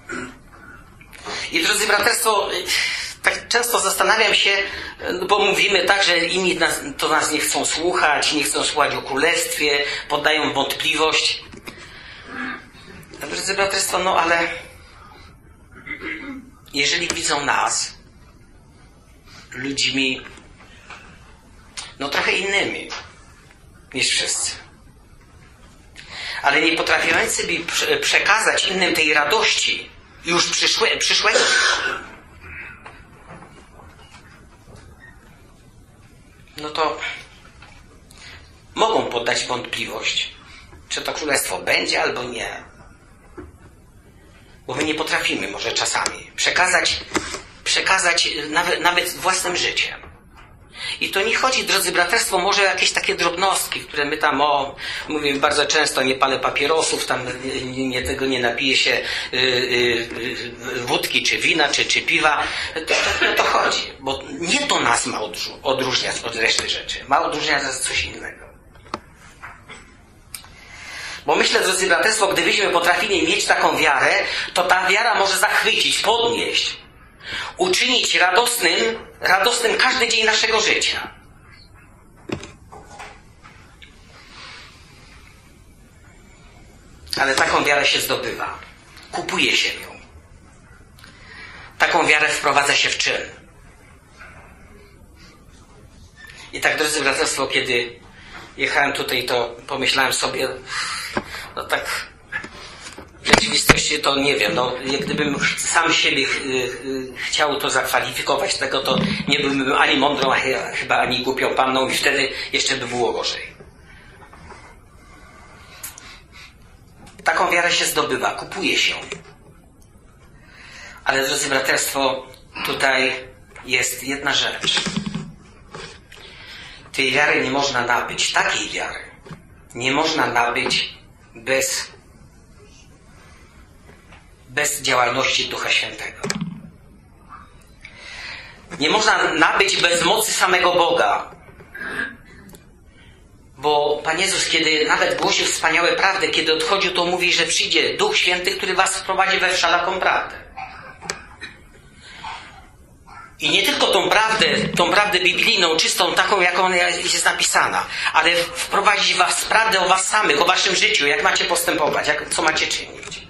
I drodzy braterstwo, tak często zastanawiam się, bo mówimy tak, że inni nas nie chcą słuchać, nie chcą słuchać o królestwie, poddają wątpliwość. Drodzy braterstwo, no ale jeżeli widzą nas ludźmi no trochę innymi niż wszyscy, ale nie potrafiący przekazać innym tej radości już przyszłego, no to mogą poddać wątpliwość, czy to królestwo będzie albo nie. Bo my nie potrafimy może czasami przekazać nawet własnym życiem. I to nie chodzi, drodzy braterstwo, może o jakieś takie drobnostki, które my tam mówimy bardzo często, nie palę papierosów, tam nie napiję się wódki, czy wina, czy piwa. To chodzi, bo nie to nas ma odróżniać od reszty rzeczy. Ma odróżniać nas coś innego. Bo myślę, drodzy braterstwo, gdybyśmy potrafili mieć taką wiarę, to ta wiara może zachwycić, podnieść, uczynić radosnym każdy dzień naszego życia. Ale taką wiarę się zdobywa. Kupuje się ją. Taką wiarę wprowadza się w czyn. I tak, drodzy braterstwo, kiedy jechałem tutaj, to pomyślałem sobie, no tak w rzeczywistości to nie wiem, no jak gdybym sam siebie chciał to zakwalifikować tego, to nie byłbym ani mądrą, chyba ani głupią panną i wtedy jeszcze by było gorzej. Taką wiarę się zdobywa, kupuje się. Ale drodzy braterstwo, tutaj jest jedna rzecz. Tej wiary nie można nabyć, takiej wiary nie można nabyć bez działalności Ducha Świętego. Nie można nabyć bez mocy samego Boga. Bo Pan Jezus, kiedy nawet głosił wspaniałe prawdy, kiedy odchodził, to mówi, że przyjdzie Duch Święty, który was wprowadzi we wszelaką prawdę. I nie tylko tą prawdę biblijną, czystą, taką, jaką jest napisana, ale wprowadzić was w prawdę o was samych, o waszym życiu, jak macie postępować, co macie czynić.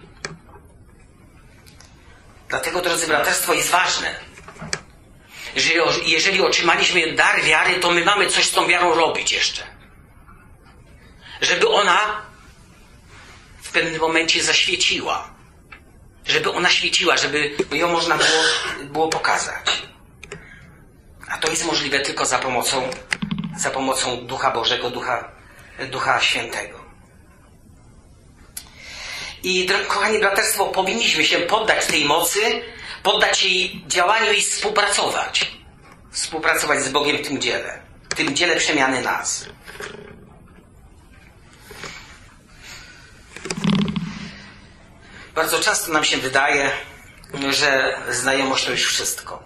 Dlatego, drodzy braterstwo, jest ważne, że jeżeli otrzymaliśmy dar wiary, to my mamy coś z tą wiarą robić jeszcze. Żeby ona w pewnym momencie zaświeciła. Żeby ona świeciła, żeby ją można było pokazać. A to jest możliwe tylko za pomocą Ducha Bożego, Ducha Świętego. I, kochani braterstwo, powinniśmy się poddać tej mocy, poddać jej działaniu i współpracować. Współpracować z Bogiem w tym dziele przemiany nas. Bardzo często nam się wydaje, że znajomość to już wszystko.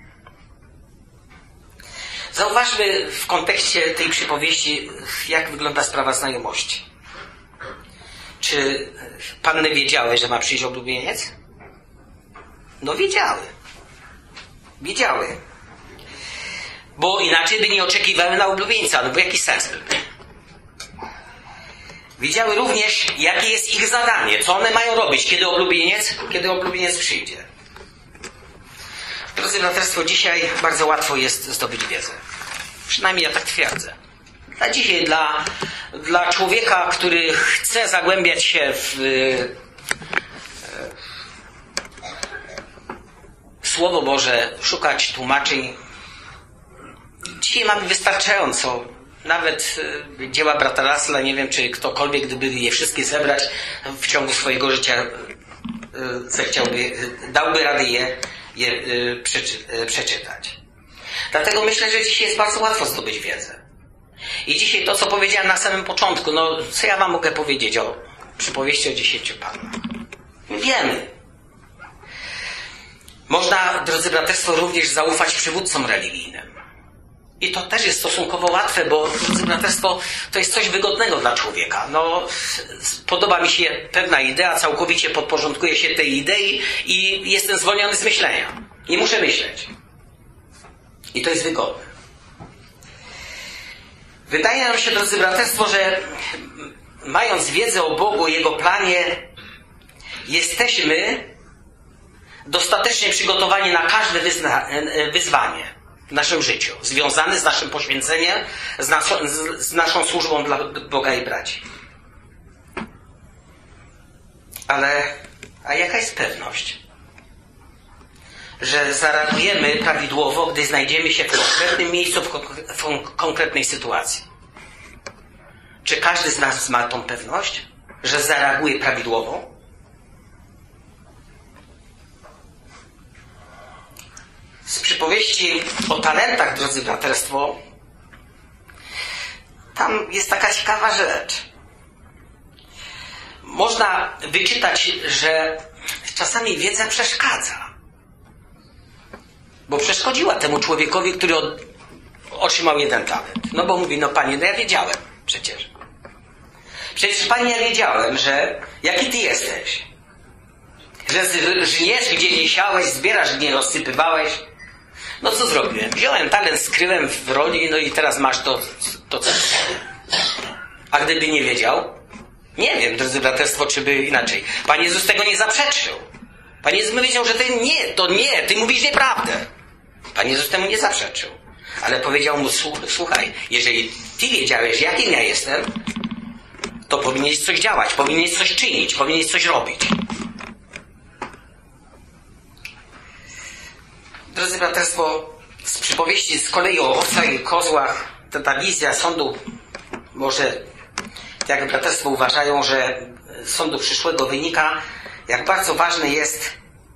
Zauważmy w kontekście tej przypowieści, jak wygląda sprawa znajomości. Czy panny wiedziały, że ma przyjść oblubieniec? No wiedziały. Wiedziały. Bo inaczej by nie oczekiwały na oblubieńca, no bo jaki sens by był? Wiedziały również, jakie jest ich zadanie, co one mają robić, kiedy oblubieniec przyjdzie. Drodzy braterstwo, dzisiaj bardzo łatwo jest zdobyć wiedzę. Przynajmniej ja tak twierdzę. Dla człowieka, który chce zagłębiać się w Słowo Boże, szukać tłumaczeń, Dzisiaj mamy wystarczająco. Nawet dzieła brata Russella, nie wiem, czy ktokolwiek, gdyby je wszystkie zebrać w ciągu swojego życia, dałby radę je przeczytać. Dlatego myślę, że dzisiaj jest bardzo łatwo zdobyć wiedzę. I dzisiaj to, co powiedziałem na samym początku, no co ja wam mogę powiedzieć o przypowieści o 10 panach? Wiemy. Można, drodzy braterstwo, również zaufać przywódcom religijnym. I to też jest stosunkowo łatwe, bo, drodzy braterstwo, to jest coś wygodnego dla człowieka. No, podoba mi się pewna idea, całkowicie podporządkuję się tej idei i jestem zwolniony z myślenia. Nie muszę myśleć. I to jest wygodne. Wydaje nam się, drodzy braterstwo, że mając wiedzę o Bogu, Jego planie, jesteśmy dostatecznie przygotowani na każde wyzwanie w naszym życiu, związane z naszym poświęceniem, z naszą służbą dla Boga i braci. A jaka jest pewność, że zareagujemy prawidłowo, gdy znajdziemy się w konkretnym miejscu, w konkretnej sytuacji? Czy każdy z nas ma tą pewność, że zareaguje prawidłowo? Z przypowieści o talentach, drodzy braterstwo, tam jest taka ciekawa rzecz. Można wyczytać, że czasami wiedza przeszkadza. Bo przeszkodziła temu człowiekowi, który otrzymał 1 talent. No bo mówi, no panie, no ja wiedziałem przecież. Przecież panie, ja wiedziałem, że jaki ty jesteś. Że żniesz, gdzie nie siałeś, zbierasz, gdzie nie rozsypywałeś. No co zrobiłem? Wziąłem talent, skryłem w roli, no i teraz masz to co. A gdyby nie wiedział? Nie wiem, drodzy braterstwo, czy by inaczej. Pan Jezus tego nie zaprzeczył. Pan Jezus powiedział, że ty mówisz nieprawdę. Pan Jezus temu nie zaprzeczył. Ale powiedział mu, słuchaj, jeżeli ty wiedziałeś, jakim ja jestem, to powinieneś coś działać, powinieneś coś czynić, powinieneś coś robić. Drodzy braterstwo, z przypowieści z kolei o owcach i kozłach, ta wizja sądu, może jak braterstwo uważają, że sądu przyszłego wynika, jak bardzo ważne jest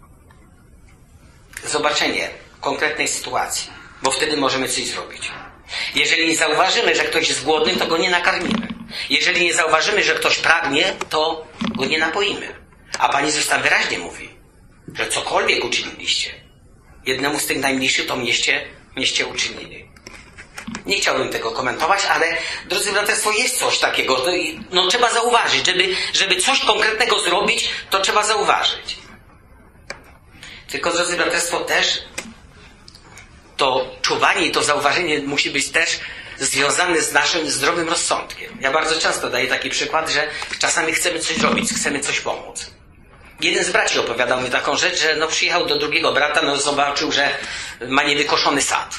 zobaczenie konkretnej sytuacji, bo wtedy możemy coś zrobić. Jeżeli nie zauważymy, że ktoś jest głodny, to go nie nakarmimy. Jeżeli nie zauważymy, że ktoś pragnie, to go nie napoimy. A Pan Jezus tam wyraźnie mówi, że cokolwiek uczyniliście jednemu z tych najmniejszych, to mnieście uczynili. Nie chciałbym tego komentować, ale drodzy braterstwo, jest coś takiego. No, trzeba zauważyć, żeby coś konkretnego zrobić, to trzeba zauważyć. Tylko, drodzy braterstwo, też to czuwanie i to zauważenie musi być też związane z naszym zdrowym rozsądkiem. Ja bardzo często daję taki przykład, że czasami chcemy coś zrobić, chcemy coś pomóc. Jeden z braci opowiadał mi taką rzecz, że przyjechał do drugiego brata, zobaczył, że ma niewykoszony sad.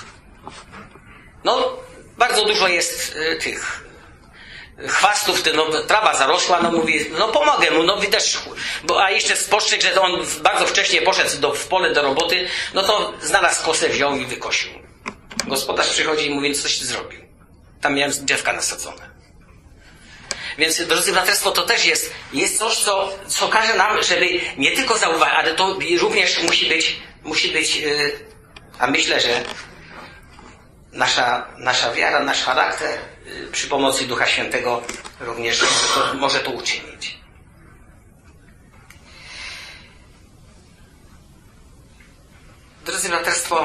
Bardzo dużo jest tych chwastów, trawa zarosła, mówi, pomogę mu, widać, a jeszcze spostrzegł, że on bardzo wcześnie poszedł w pole do roboty, to znalazł kosę, wziął i wykosił. Gospodarz przychodzi i mówi, coś ty zrobił. Tam miałem drzewka nasadzone. Więc, drodzy braterstwo, to też jest coś, co każe nam, żeby nie tylko zauważyć, ale to również musi być, a myślę, że nasza wiara, nasz charakter przy pomocy Ducha Świętego również może to uczynić. Drodzy braterstwo,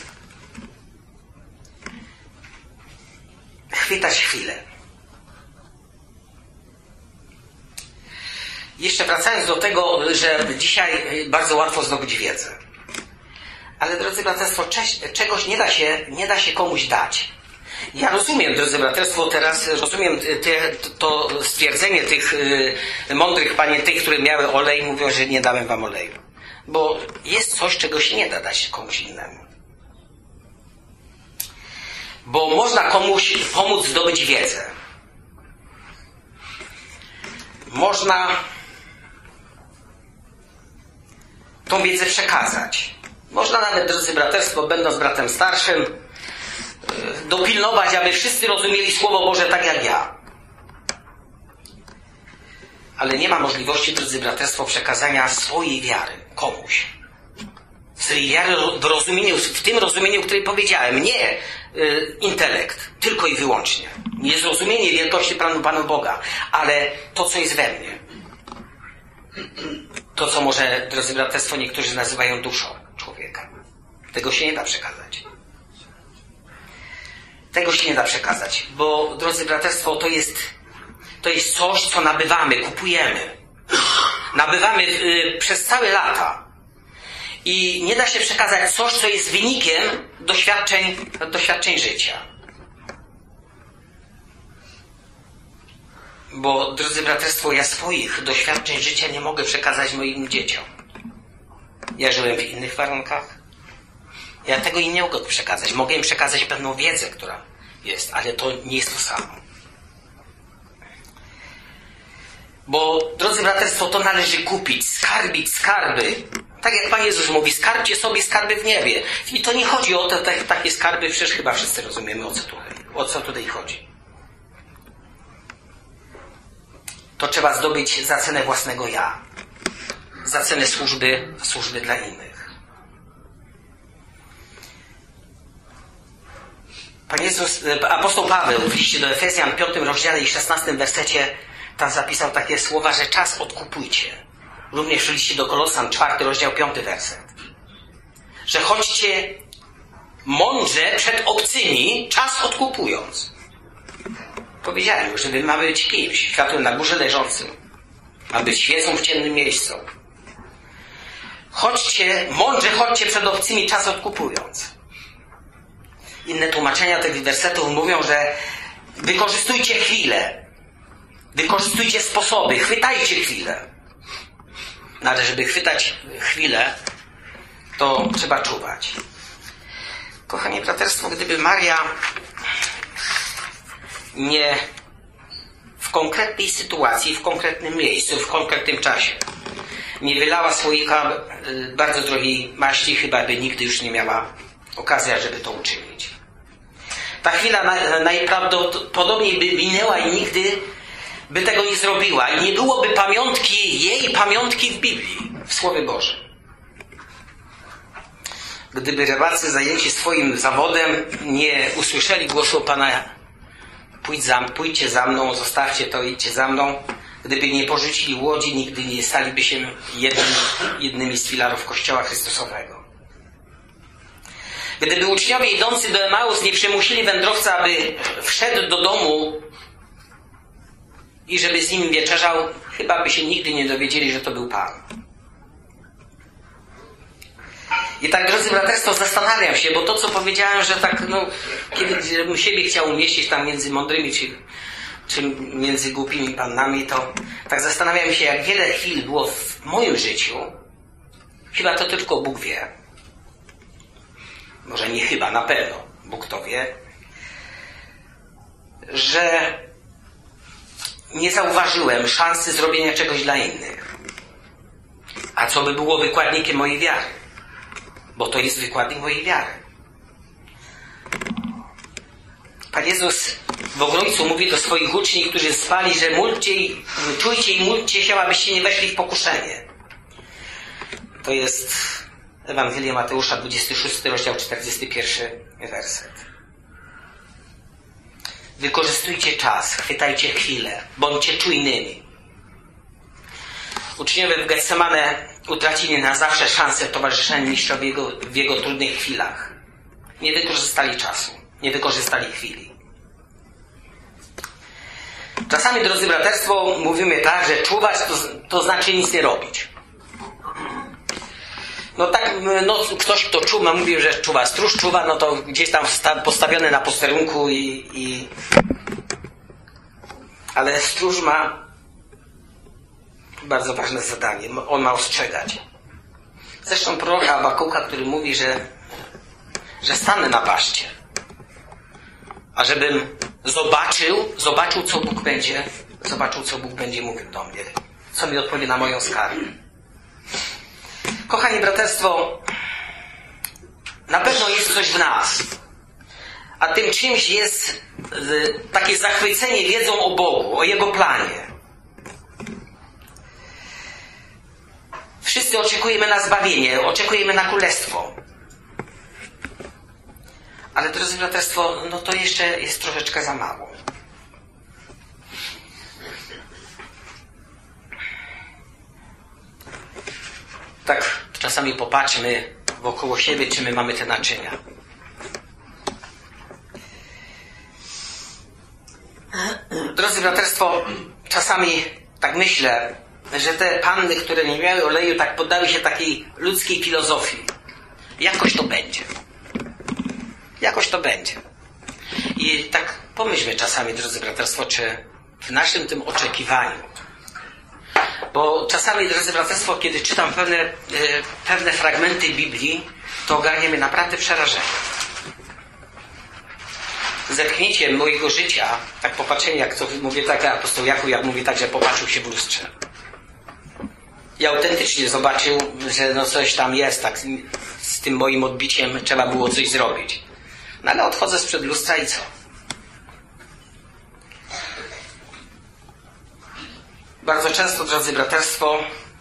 chwytać chwilę. Jeszcze wracając do tego, że dzisiaj bardzo łatwo zdobyć wiedzę. Ale, drodzy braterstwo, czegoś nie da się komuś dać. Ja rozumiem, drodzy braterstwo, teraz rozumiem to stwierdzenie tych mądrych panien, tych, które miały olej, mówią, że nie dałem wam oleju. Bo jest coś, czego się nie da dać komuś innemu. Bo można komuś pomóc zdobyć wiedzę. Można tą wiedzę przekazać. Można nawet, drodzy braterstwo, będąc bratem starszym, dopilnować, aby wszyscy rozumieli Słowo Boże tak jak ja. Ale nie ma możliwości, drodzy braterstwo, przekazania swojej wiary komuś. Swojej wiary w tym rozumieniu, które powiedziałem. Nie intelekt, tylko i wyłącznie. Nie zrozumienie wielkości Pana Boga, ale to, co jest we mnie. To, co może, drodzy braterstwo, niektórzy nazywają duszą człowieka. Tego się nie da przekazać. Tego się nie da przekazać, bo, drodzy braterstwo, to jest coś, co nabywamy, kupujemy. Nabywamy przez całe lata. I nie da się przekazać coś, co jest wynikiem doświadczeń życia. Bo, drodzy braterstwo, ja swoich doświadczeń życia nie mogę przekazać moim dzieciom. Ja żyłem w innych warunkach. Ja tego im nie mogę przekazać. Mogę im przekazać pewną wiedzę, która jest, ale to nie jest to samo. Bo, drodzy braterstwo, to należy kupić, skarbić skarby. Tak jak Pan Jezus mówi, skarbcie sobie skarby w niebie. I to nie chodzi o takie skarby, przecież chyba wszyscy rozumiemy, o co tutaj chodzi. To trzeba zdobyć za cenę własnego ja. Za cenę służby dla innych. Pan Jezus, apostoł Paweł w liście do Efezjan, 5 rozdziale i 16 wersecie, tam zapisał takie słowa, że czas odkupujcie. Również w liście do Kolosan, 4 rozdział, 5 werset. Że chodźcie mądrze przed obcymi, czas odkupując. Powiedziałem, że ma być kimś, światłem na górze leżącym. Ma być świecą w ciemnym miejscu. Mądrze chodźcie przed obcymi, czas odkupując. Inne tłumaczenia tych wersetów mówią, że wykorzystujcie chwilę. Wykorzystujcie sposoby, chwytajcie chwilę. No ale żeby chwytać chwilę, to trzeba czuwać. Kochani braterstwo, gdyby Maria nie w konkretnej sytuacji, w konkretnym miejscu, w konkretnym czasie nie wylała słoika bardzo drogiej maści, chyba by nigdy już nie miała okazji, żeby to uczynić. Ta chwila najprawdopodobniej by minęła i nigdy by tego nie zrobiła i nie byłoby jej pamiątki w Biblii, w Słowie Bożym. Gdyby rybacy zajęci swoim zawodem nie usłyszeli głosu Pana: pójdźcie za mną, zostawcie to, idźcie za mną. Gdyby nie porzucili łodzi, nigdy nie staliby się jednymi z filarów Kościoła Chrystusowego. Gdyby uczniowie idący do Emaus nie przymusili wędrowca, aby wszedł do domu i żeby z nim wieczerzał, chyba by się nigdy nie dowiedzieli, że to był Pan. I tak, drodzy braterstwo, zastanawiam się, bo to, co powiedziałem, że tak, kiedy bym siebie chciał umieścić tam między mądrymi czy między głupimi pannami, to tak zastanawiam się, jak wiele chwil było w moim życiu. Chyba to tylko Bóg wie. Może nie chyba, na pewno. Bóg to wie. Że nie zauważyłem szansy zrobienia czegoś dla innych. A co by było wykładnikiem mojej wiary? Bo to jest wykładnik mojej wiary. Pan Jezus w Ogrójcu mówi do swoich uczniów, którzy spali, że czujcie i módlcie się, abyście nie weszli w pokuszenie. To jest Ewangelia Mateusza, 26 rozdział, 41 werset. Wykorzystujcie czas, chwytajcie chwilę, bądźcie czujnymi. Uczniowie w Getsemane utracili na zawsze szansę towarzyszenia mistrzowi w jego trudnych chwilach. Nie wykorzystali czasu, nie wykorzystali chwili. Czasami, drodzy braterstwo, mówimy tak, że czuwać to znaczy nic nie robić. Ktoś, kto czuwa, mówi, że czuwa, stróż czuwa, no to gdzieś tam postawiony na posterunku ale stróż ma bardzo ważne zadanie. On ma ostrzegać. Zresztą proroka Habakuka, który mówi, że stanę na paszcie. A żebym zobaczył, co Bóg będzie mówił do mnie. Co mi odpowie na moją skargę. Kochani braterstwo, na pewno jest coś w nas. A tym czymś jest takie zachwycenie wiedzą o Bogu, o Jego planie. Wszyscy oczekujemy na zbawienie, oczekujemy na królestwo. Ale drodzy braterstwo, no to jeszcze jest troszeczkę za mało. Tak czasami popatrzmy wokoło siebie, czy my mamy te naczynia. Drodzy braterstwo, czasami tak myślę, że te panny, które nie miały oleju, tak poddały się takiej ludzkiej filozofii. Jakoś to będzie. Jakoś to będzie. I tak pomyślmy czasami, drodzy braterstwo, czy w naszym tym oczekiwaniu. Bo czasami, drodzy braterstwo, kiedy czytam pewne fragmenty Biblii, to ogarnie mnie naprawdę przerażenie. Zepchnięcie mojego życia, tak popatrzenie, jak to mówię, tak apostoł Jakub, jak mówi tak, że popatrzył się w lustrze. I autentycznie zobaczył, że no coś tam jest, tak z tym moim odbiciem trzeba było coś zrobić. No ale odchodzę sprzed lustra i co? Bardzo często, drodzy braterstwo,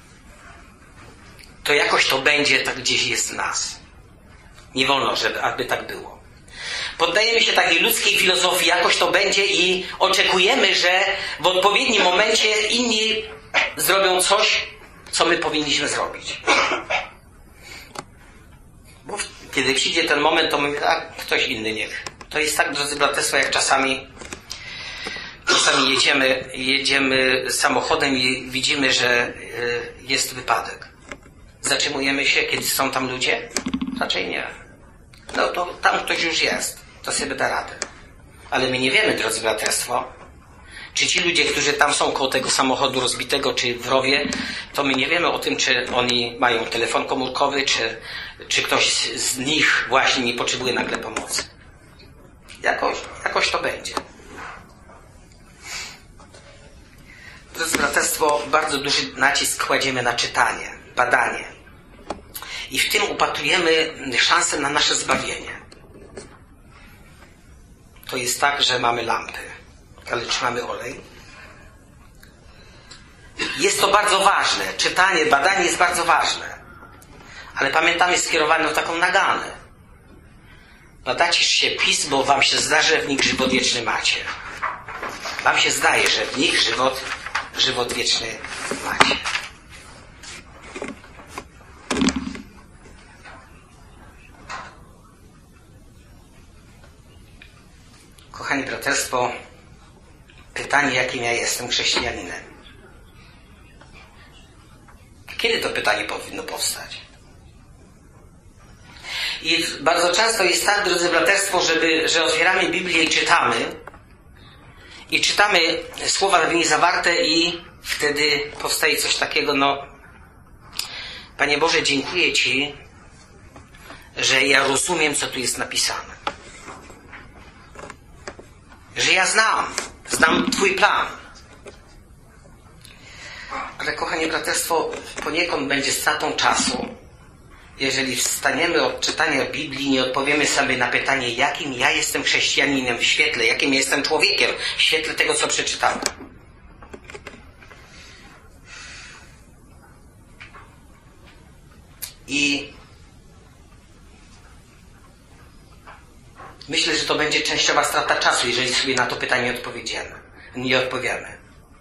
to jakoś to będzie tak gdzieś jest w nas. Nie wolno, aby tak było. Poddajemy się takiej ludzkiej filozofii, jakoś to będzie i oczekujemy, że w odpowiednim momencie inni zrobią coś, co my powinniśmy zrobić. Bo kiedy przyjdzie ten moment, to mówimy, a ktoś inny niech. To jest tak, drodzy braterstwo, jak czasami jedziemy samochodem i widzimy, że jest wypadek. Zatrzymujemy się, kiedy są tam ludzie? Raczej nie. No to tam ktoś już jest. To sobie da radę. Ale my nie wiemy, drodzy braterstwo, czy ci ludzie, którzy tam są koło tego samochodu rozbitego, czy w rowie, to my nie wiemy o tym, czy oni mają telefon komórkowy, czy ktoś z nich właśnie nie potrzebuje nagle pomocy. Jakoś to będzie. Drodzy braterstwo, bardzo duży nacisk kładziemy na czytanie, badanie. I w tym upatrujemy szansę na nasze zbawienie. To jest tak, że mamy lampy, ale czy mamy olej? Jest to bardzo ważne. Czytanie, badanie jest bardzo ważne. Ale pamiętamy skierowane w taką naganę. Badacie się pism, bo wam się zda, że w nich żywot wieczny macie. Wam się zdaje, że w nich żywot wieczny macie. Kochani braterstwo, pytanie, jakim ja jestem chrześcijaninem. Kiedy to pytanie powinno powstać? I bardzo często jest tak, drodzy braterstwo, że otwieramy Biblię i czytamy słowa w niej zawarte i wtedy powstaje coś takiego, Panie Boże, dziękuję Ci, że ja rozumiem, co tu jest napisane. Że ja znam Twój plan. Ale kochanie braterstwo, poniekąd będzie stratą czasu, jeżeli wstaniemy od czytania Biblii, nie odpowiemy sobie na pytanie, jakim ja jestem chrześcijaninem w świetle, jakim jestem człowiekiem w świetle tego, co przeczytałem. I myślę, że to będzie częściowa strata czasu, jeżeli sobie na to pytanie nie odpowiemy.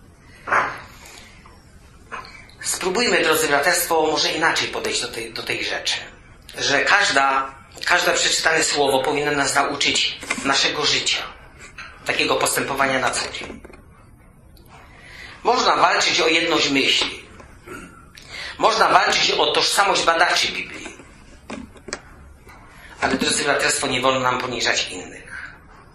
Spróbujmy, drodzy braterstwo, może inaczej podejść do tej rzeczy. Że każde przeczytane słowo powinno nas nauczyć naszego życia. Takiego postępowania na co dzień. Można walczyć o jedność myśli. Można walczyć o tożsamość badaczy Biblii. Ale, drodzy braterstwo, nie wolno nam poniżać innych.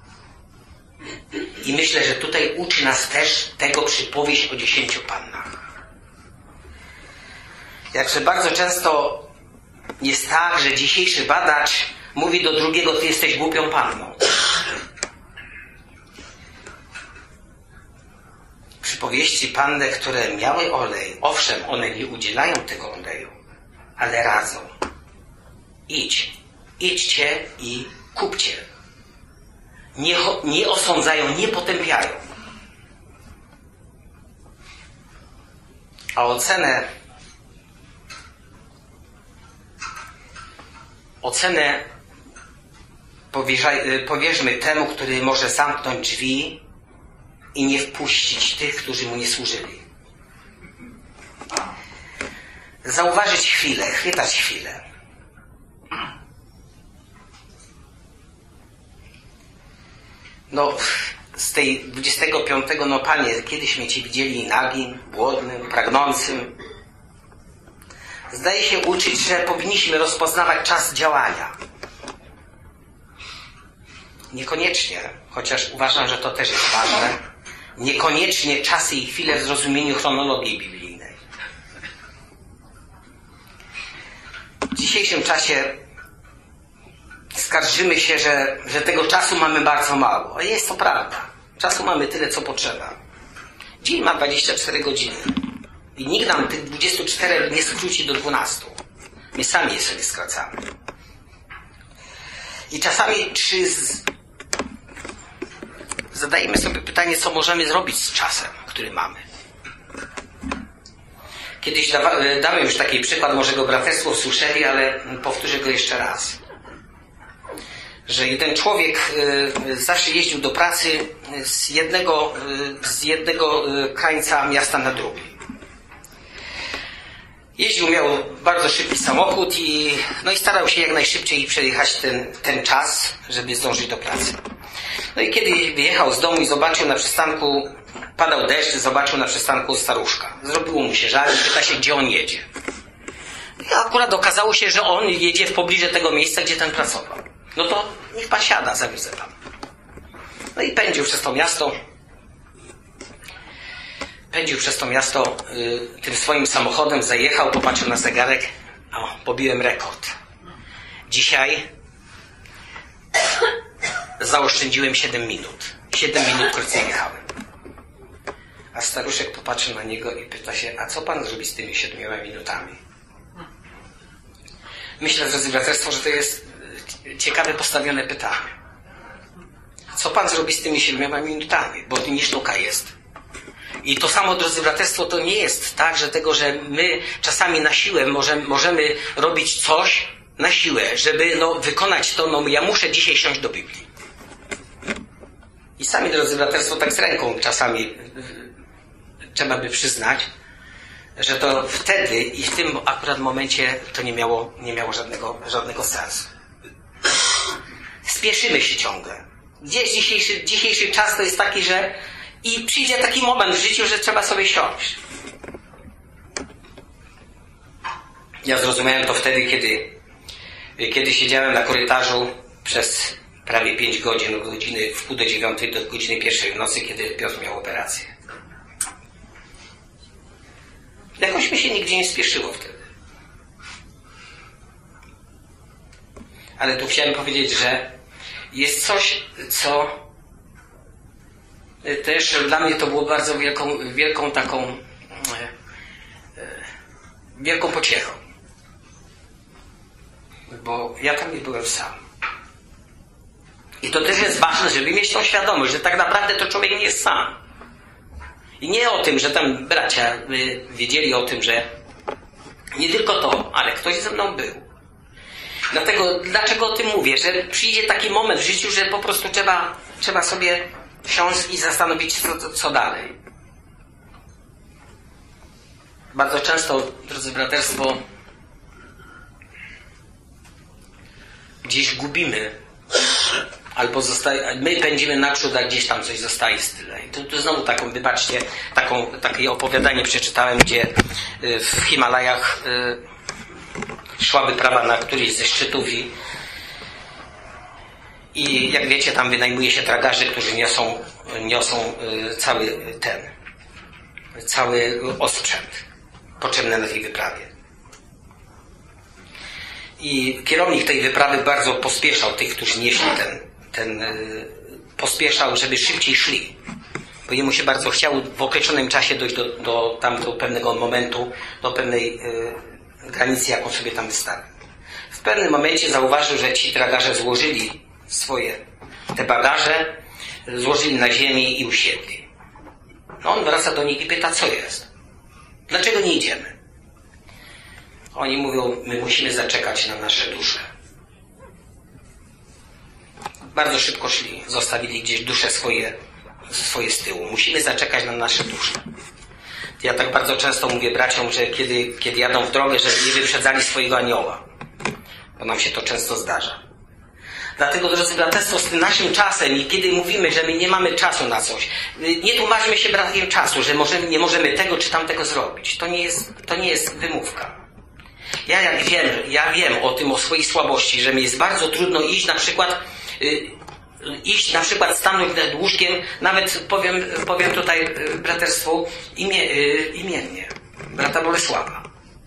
I myślę, że tutaj uczy nas też tego przypowieść o 10 pannach. Jakże bardzo często jest tak, że dzisiejszy badacz mówi do drugiego, ty jesteś głupią panną. Przypowieści panny, które miały olej, owszem, one nie udzielają tego oleju, ale radzą. Idźcie i kupcie. nie osądzają, nie potępiają. A ocenę powierzmy temu, który może zamknąć drzwi i nie wpuścić tych, którzy mu nie służyli. Zauważyć chwilę, chwytać chwilę. No, z tej 25, no Panie, kiedyśmy Cię widzieli nagim, głodnym, pragnącym. Zdaje się uczyć, że powinniśmy rozpoznawać czas działania. Niekoniecznie, chociaż uważam, że to też jest ważne, niekoniecznie czasy i chwile w zrozumieniu chronologii biblijnej. W dzisiejszym czasie skarżymy się, że tego czasu mamy bardzo mało. A jest to prawda. Czasu mamy tyle, co potrzeba. Dzień ma 24 godziny. I nikt nam tych 24 nie skróci do 12. My sami je sobie skracamy. I czasami zadajemy sobie pytanie, co możemy zrobić z czasem, który mamy. Kiedyś dałem już taki przykład, może go braterstwo słyszeli, ale powtórzę go jeszcze raz. Że jeden człowiek zawsze jeździł do pracy z jednego krańca miasta na drugi. Jeździł, miał bardzo szybki samochód i starał się jak najszybciej przejechać ten czas, żeby zdążyć do pracy. No i kiedy wyjechał z domu i zobaczył na przystanku, padał deszcz, zobaczył na przystanku staruszka. Zrobiło mu się żal i pyta się, gdzie on jedzie. I akurat okazało się, że on jedzie w pobliżu tego miejsca, gdzie ten pracował. No to niech pan siada, zawiozę pan. No i pędził przez to miasto. Tym swoim samochodem, zajechał, popatrzył na zegarek. O, pobiłem rekord. Dzisiaj zaoszczędziłem 7 minut. 7 minut krócej jechałem. A staruszek popatrzył na niego i pyta się, a co pan zrobi z tymi 7 minutami? Myślę, drodzy braterstwo, że to jest ciekawe postawione pytanie. Co pan zrobi z tymi 7 minutami? Bo to nie sztuka jest. I to samo, drodzy braterstwo, to nie jest tak, że my czasami na siłę możemy robić coś na siłę, żeby wykonać to, ja muszę dzisiaj siąść do Biblii. I sami, drodzy braterstwo, tak z ręką czasami trzeba by przyznać, że to wtedy i w tym akurat momencie to nie miało żadnego sensu. Spieszymy się ciągle. Gdzieś dzisiejszy czas to jest taki, że i przyjdzie taki moment w życiu, że trzeba sobie siąść. Ja zrozumiałem to wtedy, kiedy siedziałem na korytarzu przez prawie 5 godzin, od godziny w 8:30 do godziny 1 w nocy, kiedy Piotr miał operację. Jakoś mi się nigdzie nie spieszyło wtedy. Ale tu chciałem powiedzieć, że jest coś, co też dla mnie to było bardzo wielką pociechą. Bo ja tam nie byłem sam. I to też jest ważne, żeby mieć tą świadomość, że tak naprawdę to człowiek nie jest sam. I nie o tym, że tam bracia wiedzieli o tym, że nie tylko to, ale ktoś ze mną był. Dlaczego o tym mówię? Że przyjdzie taki moment w życiu, że po prostu trzeba sobie siąść i zastanowić się, co dalej. Bardzo często, drodzy braterstwo, gdzieś gubimy, albo my pędzimy naprzód, a gdzieś tam coś zostaje z tyle. I tu znowu wybaczcie, takie opowiadanie przeczytałem, gdzie w Himalajach szła wyprawa na któryś ze szczytów i jak wiecie, tam wynajmuje się tragarzy, którzy niosą cały osprzęt potrzebny na tej wyprawie. I kierownik tej wyprawy bardzo pospieszał tych, którzy nieśli pospieszał, żeby szybciej szli. Bo jemu się bardzo chciało w określonym czasie dojść do pewnego momentu, do pewnej granicy, jaką sobie tam wystawił. W pewnym momencie zauważył, że ci tragarze złożyli swoje te bagaże złożyli na ziemi i usiedli. No on wraca do nich i pyta, co jest? Dlaczego nie idziemy? Oni mówią, my musimy zaczekać na nasze dusze. Bardzo szybko szli, zostawili gdzieś dusze swoje z tyłu. Musimy zaczekać na nasze dusze. Ja tak bardzo często mówię braciom, że kiedy jadą w drogę, żeby nie wyprzedzali swojego anioła. Bo nam się to często zdarza. Dlatego, drodzy braterstwo, z tym naszym czasem i kiedy mówimy, że my nie mamy czasu na coś, nie tłumaczmy się brakiem czasu, że nie możemy tego czy tamtego zrobić. To nie jest wymówka. Ja wiem o swojej słabości, że mi jest bardzo trudno iść na przykład stanąć nad łóżkiem, nawet powiem tutaj braterstwu imiennie, brata Bolesława.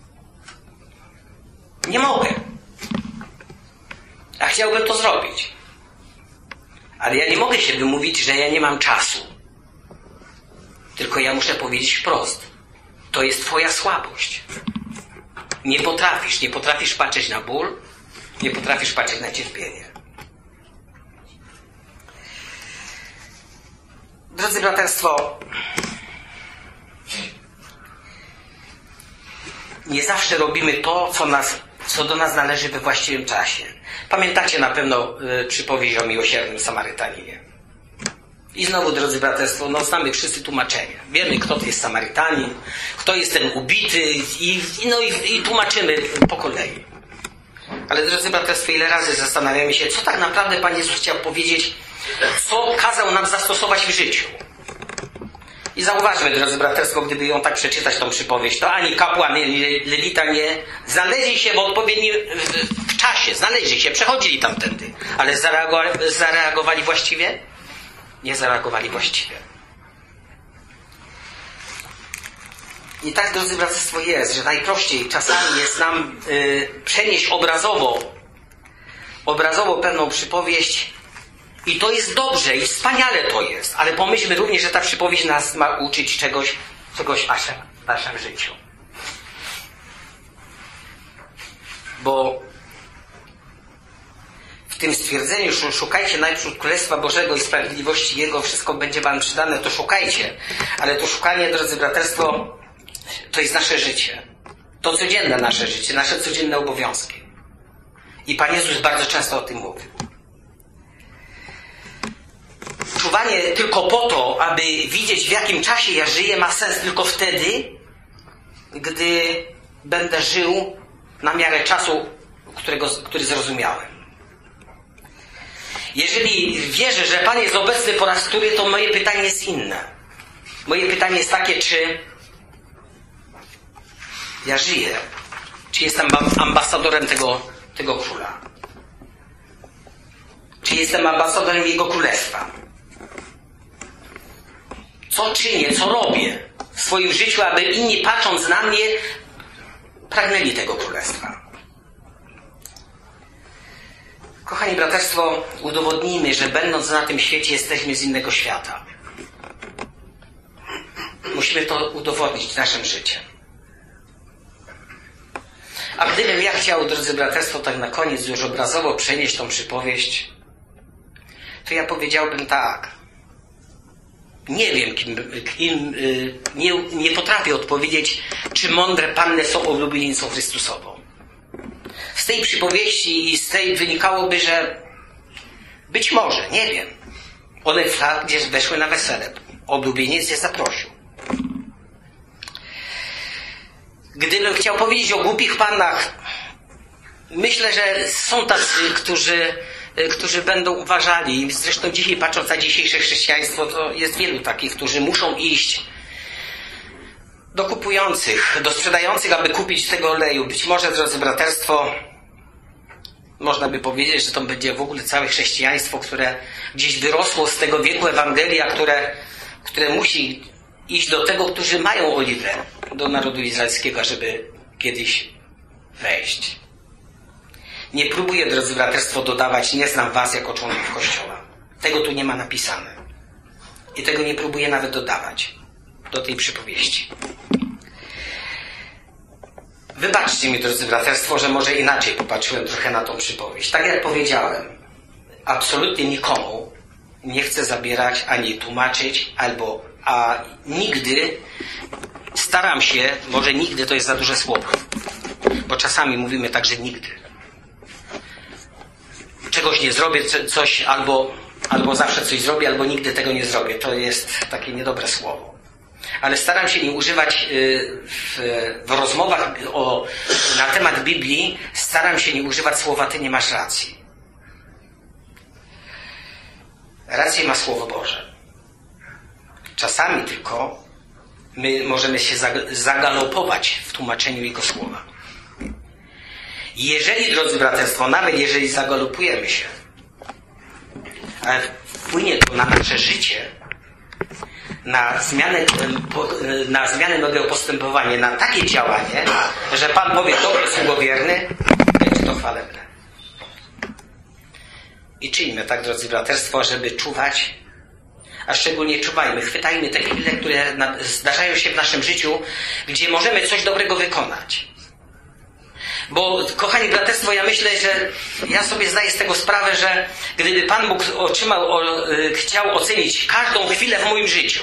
Nie mogę. A chciałbym to zrobić. Ale ja nie mogę się wymówić, że ja nie mam czasu. Tylko ja muszę powiedzieć wprost. To jest twoja słabość. Nie potrafisz patrzeć na ból, nie potrafisz patrzeć na cierpienie. Drodzy braterstwo, nie zawsze robimy to, co do nas należy we właściwym czasie. Pamiętacie na pewno przypowieść o miłosiernym Samarytaninie. I znowu, drodzy braterstwo, znamy wszyscy tłumaczenia. Wiemy, kto to jest Samarytanin, kto jest ten ubity i tłumaczymy po kolei. Ale, drodzy braterstwo, ile razy zastanawiamy się, co tak naprawdę Pan Jezus chciał powiedzieć, co kazał nam zastosować w życiu. I zauważmy, drodzy braterstwo, gdyby ją tak przeczytać, tą przypowieść, to ani kapłan, ani lewita nie znaleźli się w odpowiednim w czasie, przechodzili tamtędy, ale zareagowali właściwie? Nie zareagowali właściwie. I tak, drodzy braterstwo, jest, że najprościej czasami jest nam przenieść obrazowo pewną przypowieść i to jest dobrze i wspaniale to jest, ale pomyślmy również, że ta przypowieść nas ma uczyć czegoś w naszym życiu. Bo w tym stwierdzeniu, że szukajcie najpierw Królestwa Bożego i sprawiedliwości Jego, wszystko będzie wam przydane, to szukajcie. Ale to szukanie, drodzy braterstwo, to jest nasze życie. To codzienne nasze życie, nasze codzienne obowiązki. I Pan Jezus bardzo często o tym mówił. Czuwanie tylko po to, aby widzieć, w jakim czasie ja żyję, ma sens tylko wtedy, gdy będę żył na miarę czasu, który zrozumiałem. Jeżeli wierzę, że Pan jest obecny po raz który, to moje pytanie jest inne. Moje pytanie jest takie, czy ja żyję, czy jestem ambasadorem tego króla. Czy jestem ambasadorem Jego Królestwa. Co czynię, co robię w swoim życiu, aby inni, patrząc na mnie, pragnęli tego Królestwa. Kochani braterstwo, udowodnijmy, że będąc na tym świecie jesteśmy z innego świata. Musimy to udowodnić naszym życiem. A gdybym ja chciał, drodzy braterstwo, tak na koniec już obrazowo przenieść tą przypowieść, to ja powiedziałbym tak. Nie wiem, nie potrafię odpowiedzieć, czy mądre panny są oblubienicą Chrystusową. Z tej przypowieści i z tej wynikałoby, że być może, nie wiem, one gdzieś weszły na wesele. Oblubieniec je zaprosił. Gdybym chciał powiedzieć o głupich pannach, myślę, że są tacy, którzy będą uważali, zresztą dzisiaj patrząc na dzisiejsze chrześcijaństwo, to jest wielu takich, którzy muszą iść do kupujących, do sprzedających, aby kupić tego oleju. Być może, drodzy braterstwo, można by powiedzieć, że to będzie w ogóle całe chrześcijaństwo, które gdzieś wyrosło z tego wieku Ewangelia, które musi iść do tego, którzy mają oliwę, do narodu izraelskiego, żeby kiedyś wejść. Nie próbuję, drodzy braterstwo, dodawać, nie znam was jako członków Kościoła. Tego tu nie ma napisane. I tego nie próbuję nawet dodawać do tej przypowieści. Wybaczcie mi, drodzy braterstwo, że może inaczej popatrzyłem trochę na tą przypowieść. Tak jak powiedziałem, absolutnie nikomu nie chcę zabierać ani tłumaczyć, a nigdy staram się, może nigdy to jest za duże słowo, bo czasami mówimy tak, że nigdy. Czegoś nie zrobię, coś albo zawsze coś zrobię, albo nigdy tego nie zrobię. To jest takie niedobre słowo. Ale staram się nie używać w rozmowach na temat Biblii, staram się nie używać słowa ty nie masz racji. Rację ma Słowo Boże. Czasami tylko my możemy się zagalopować w tłumaczeniu Jego słowa. Jeżeli, drodzy braterstwo, nawet jeżeli zagalopujemy się, ale wpłynie to na nasze życie, na zmianę nowego postępowania, na takie działanie, że Pan powie, dobry sługo wierny, będzie to chwalebne. I czyńmy tak, drodzy braterstwo, żeby czuwać, a szczególnie czuwajmy, chwytajmy te chwile, które zdarzają się w naszym życiu, gdzie możemy coś dobrego wykonać. Bo, kochani braterstwo, ja myślę, że ja sobie zdaję z tego sprawę, że gdyby Pan Bóg chciał ocenić każdą chwilę w moim życiu,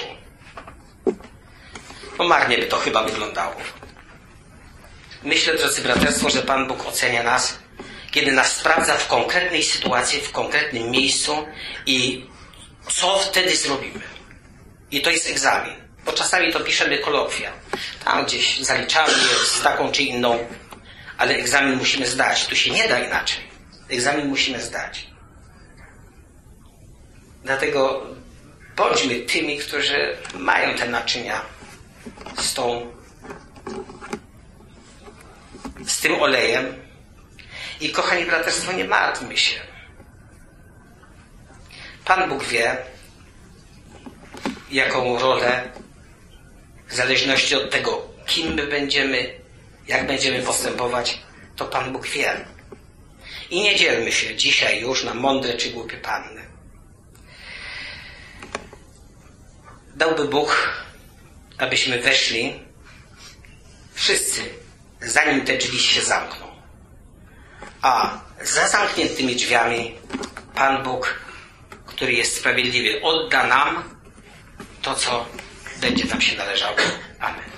to marnie by to chyba wyglądało. Myślę, drodzy braterstwo, że Pan Bóg ocenia nas, kiedy nas sprawdza w konkretnej sytuacji, w konkretnym miejscu i co wtedy zrobimy. I to jest egzamin. Bo czasami to piszemy kolokwia. Tam gdzieś zaliczamy je z taką czy inną, ale egzamin musimy zdać. Tu się nie da inaczej. Egzamin musimy zdać. Dlatego bądźmy tymi, którzy mają te naczynia z tym olejem. I kochani braterstwo, nie martwmy się. Pan Bóg wie, jaką rolę, w zależności od tego, kim my będziemy, jak będziemy postępować, to Pan Bóg wie. I nie dzielmy się dzisiaj już na mądre czy głupie panny. Dałby Bóg, abyśmy weszli wszyscy, zanim te drzwi się zamkną. A za zamkniętymi drzwiami Pan Bóg, który jest sprawiedliwy, odda nam to, co będzie nam się należało. Amen.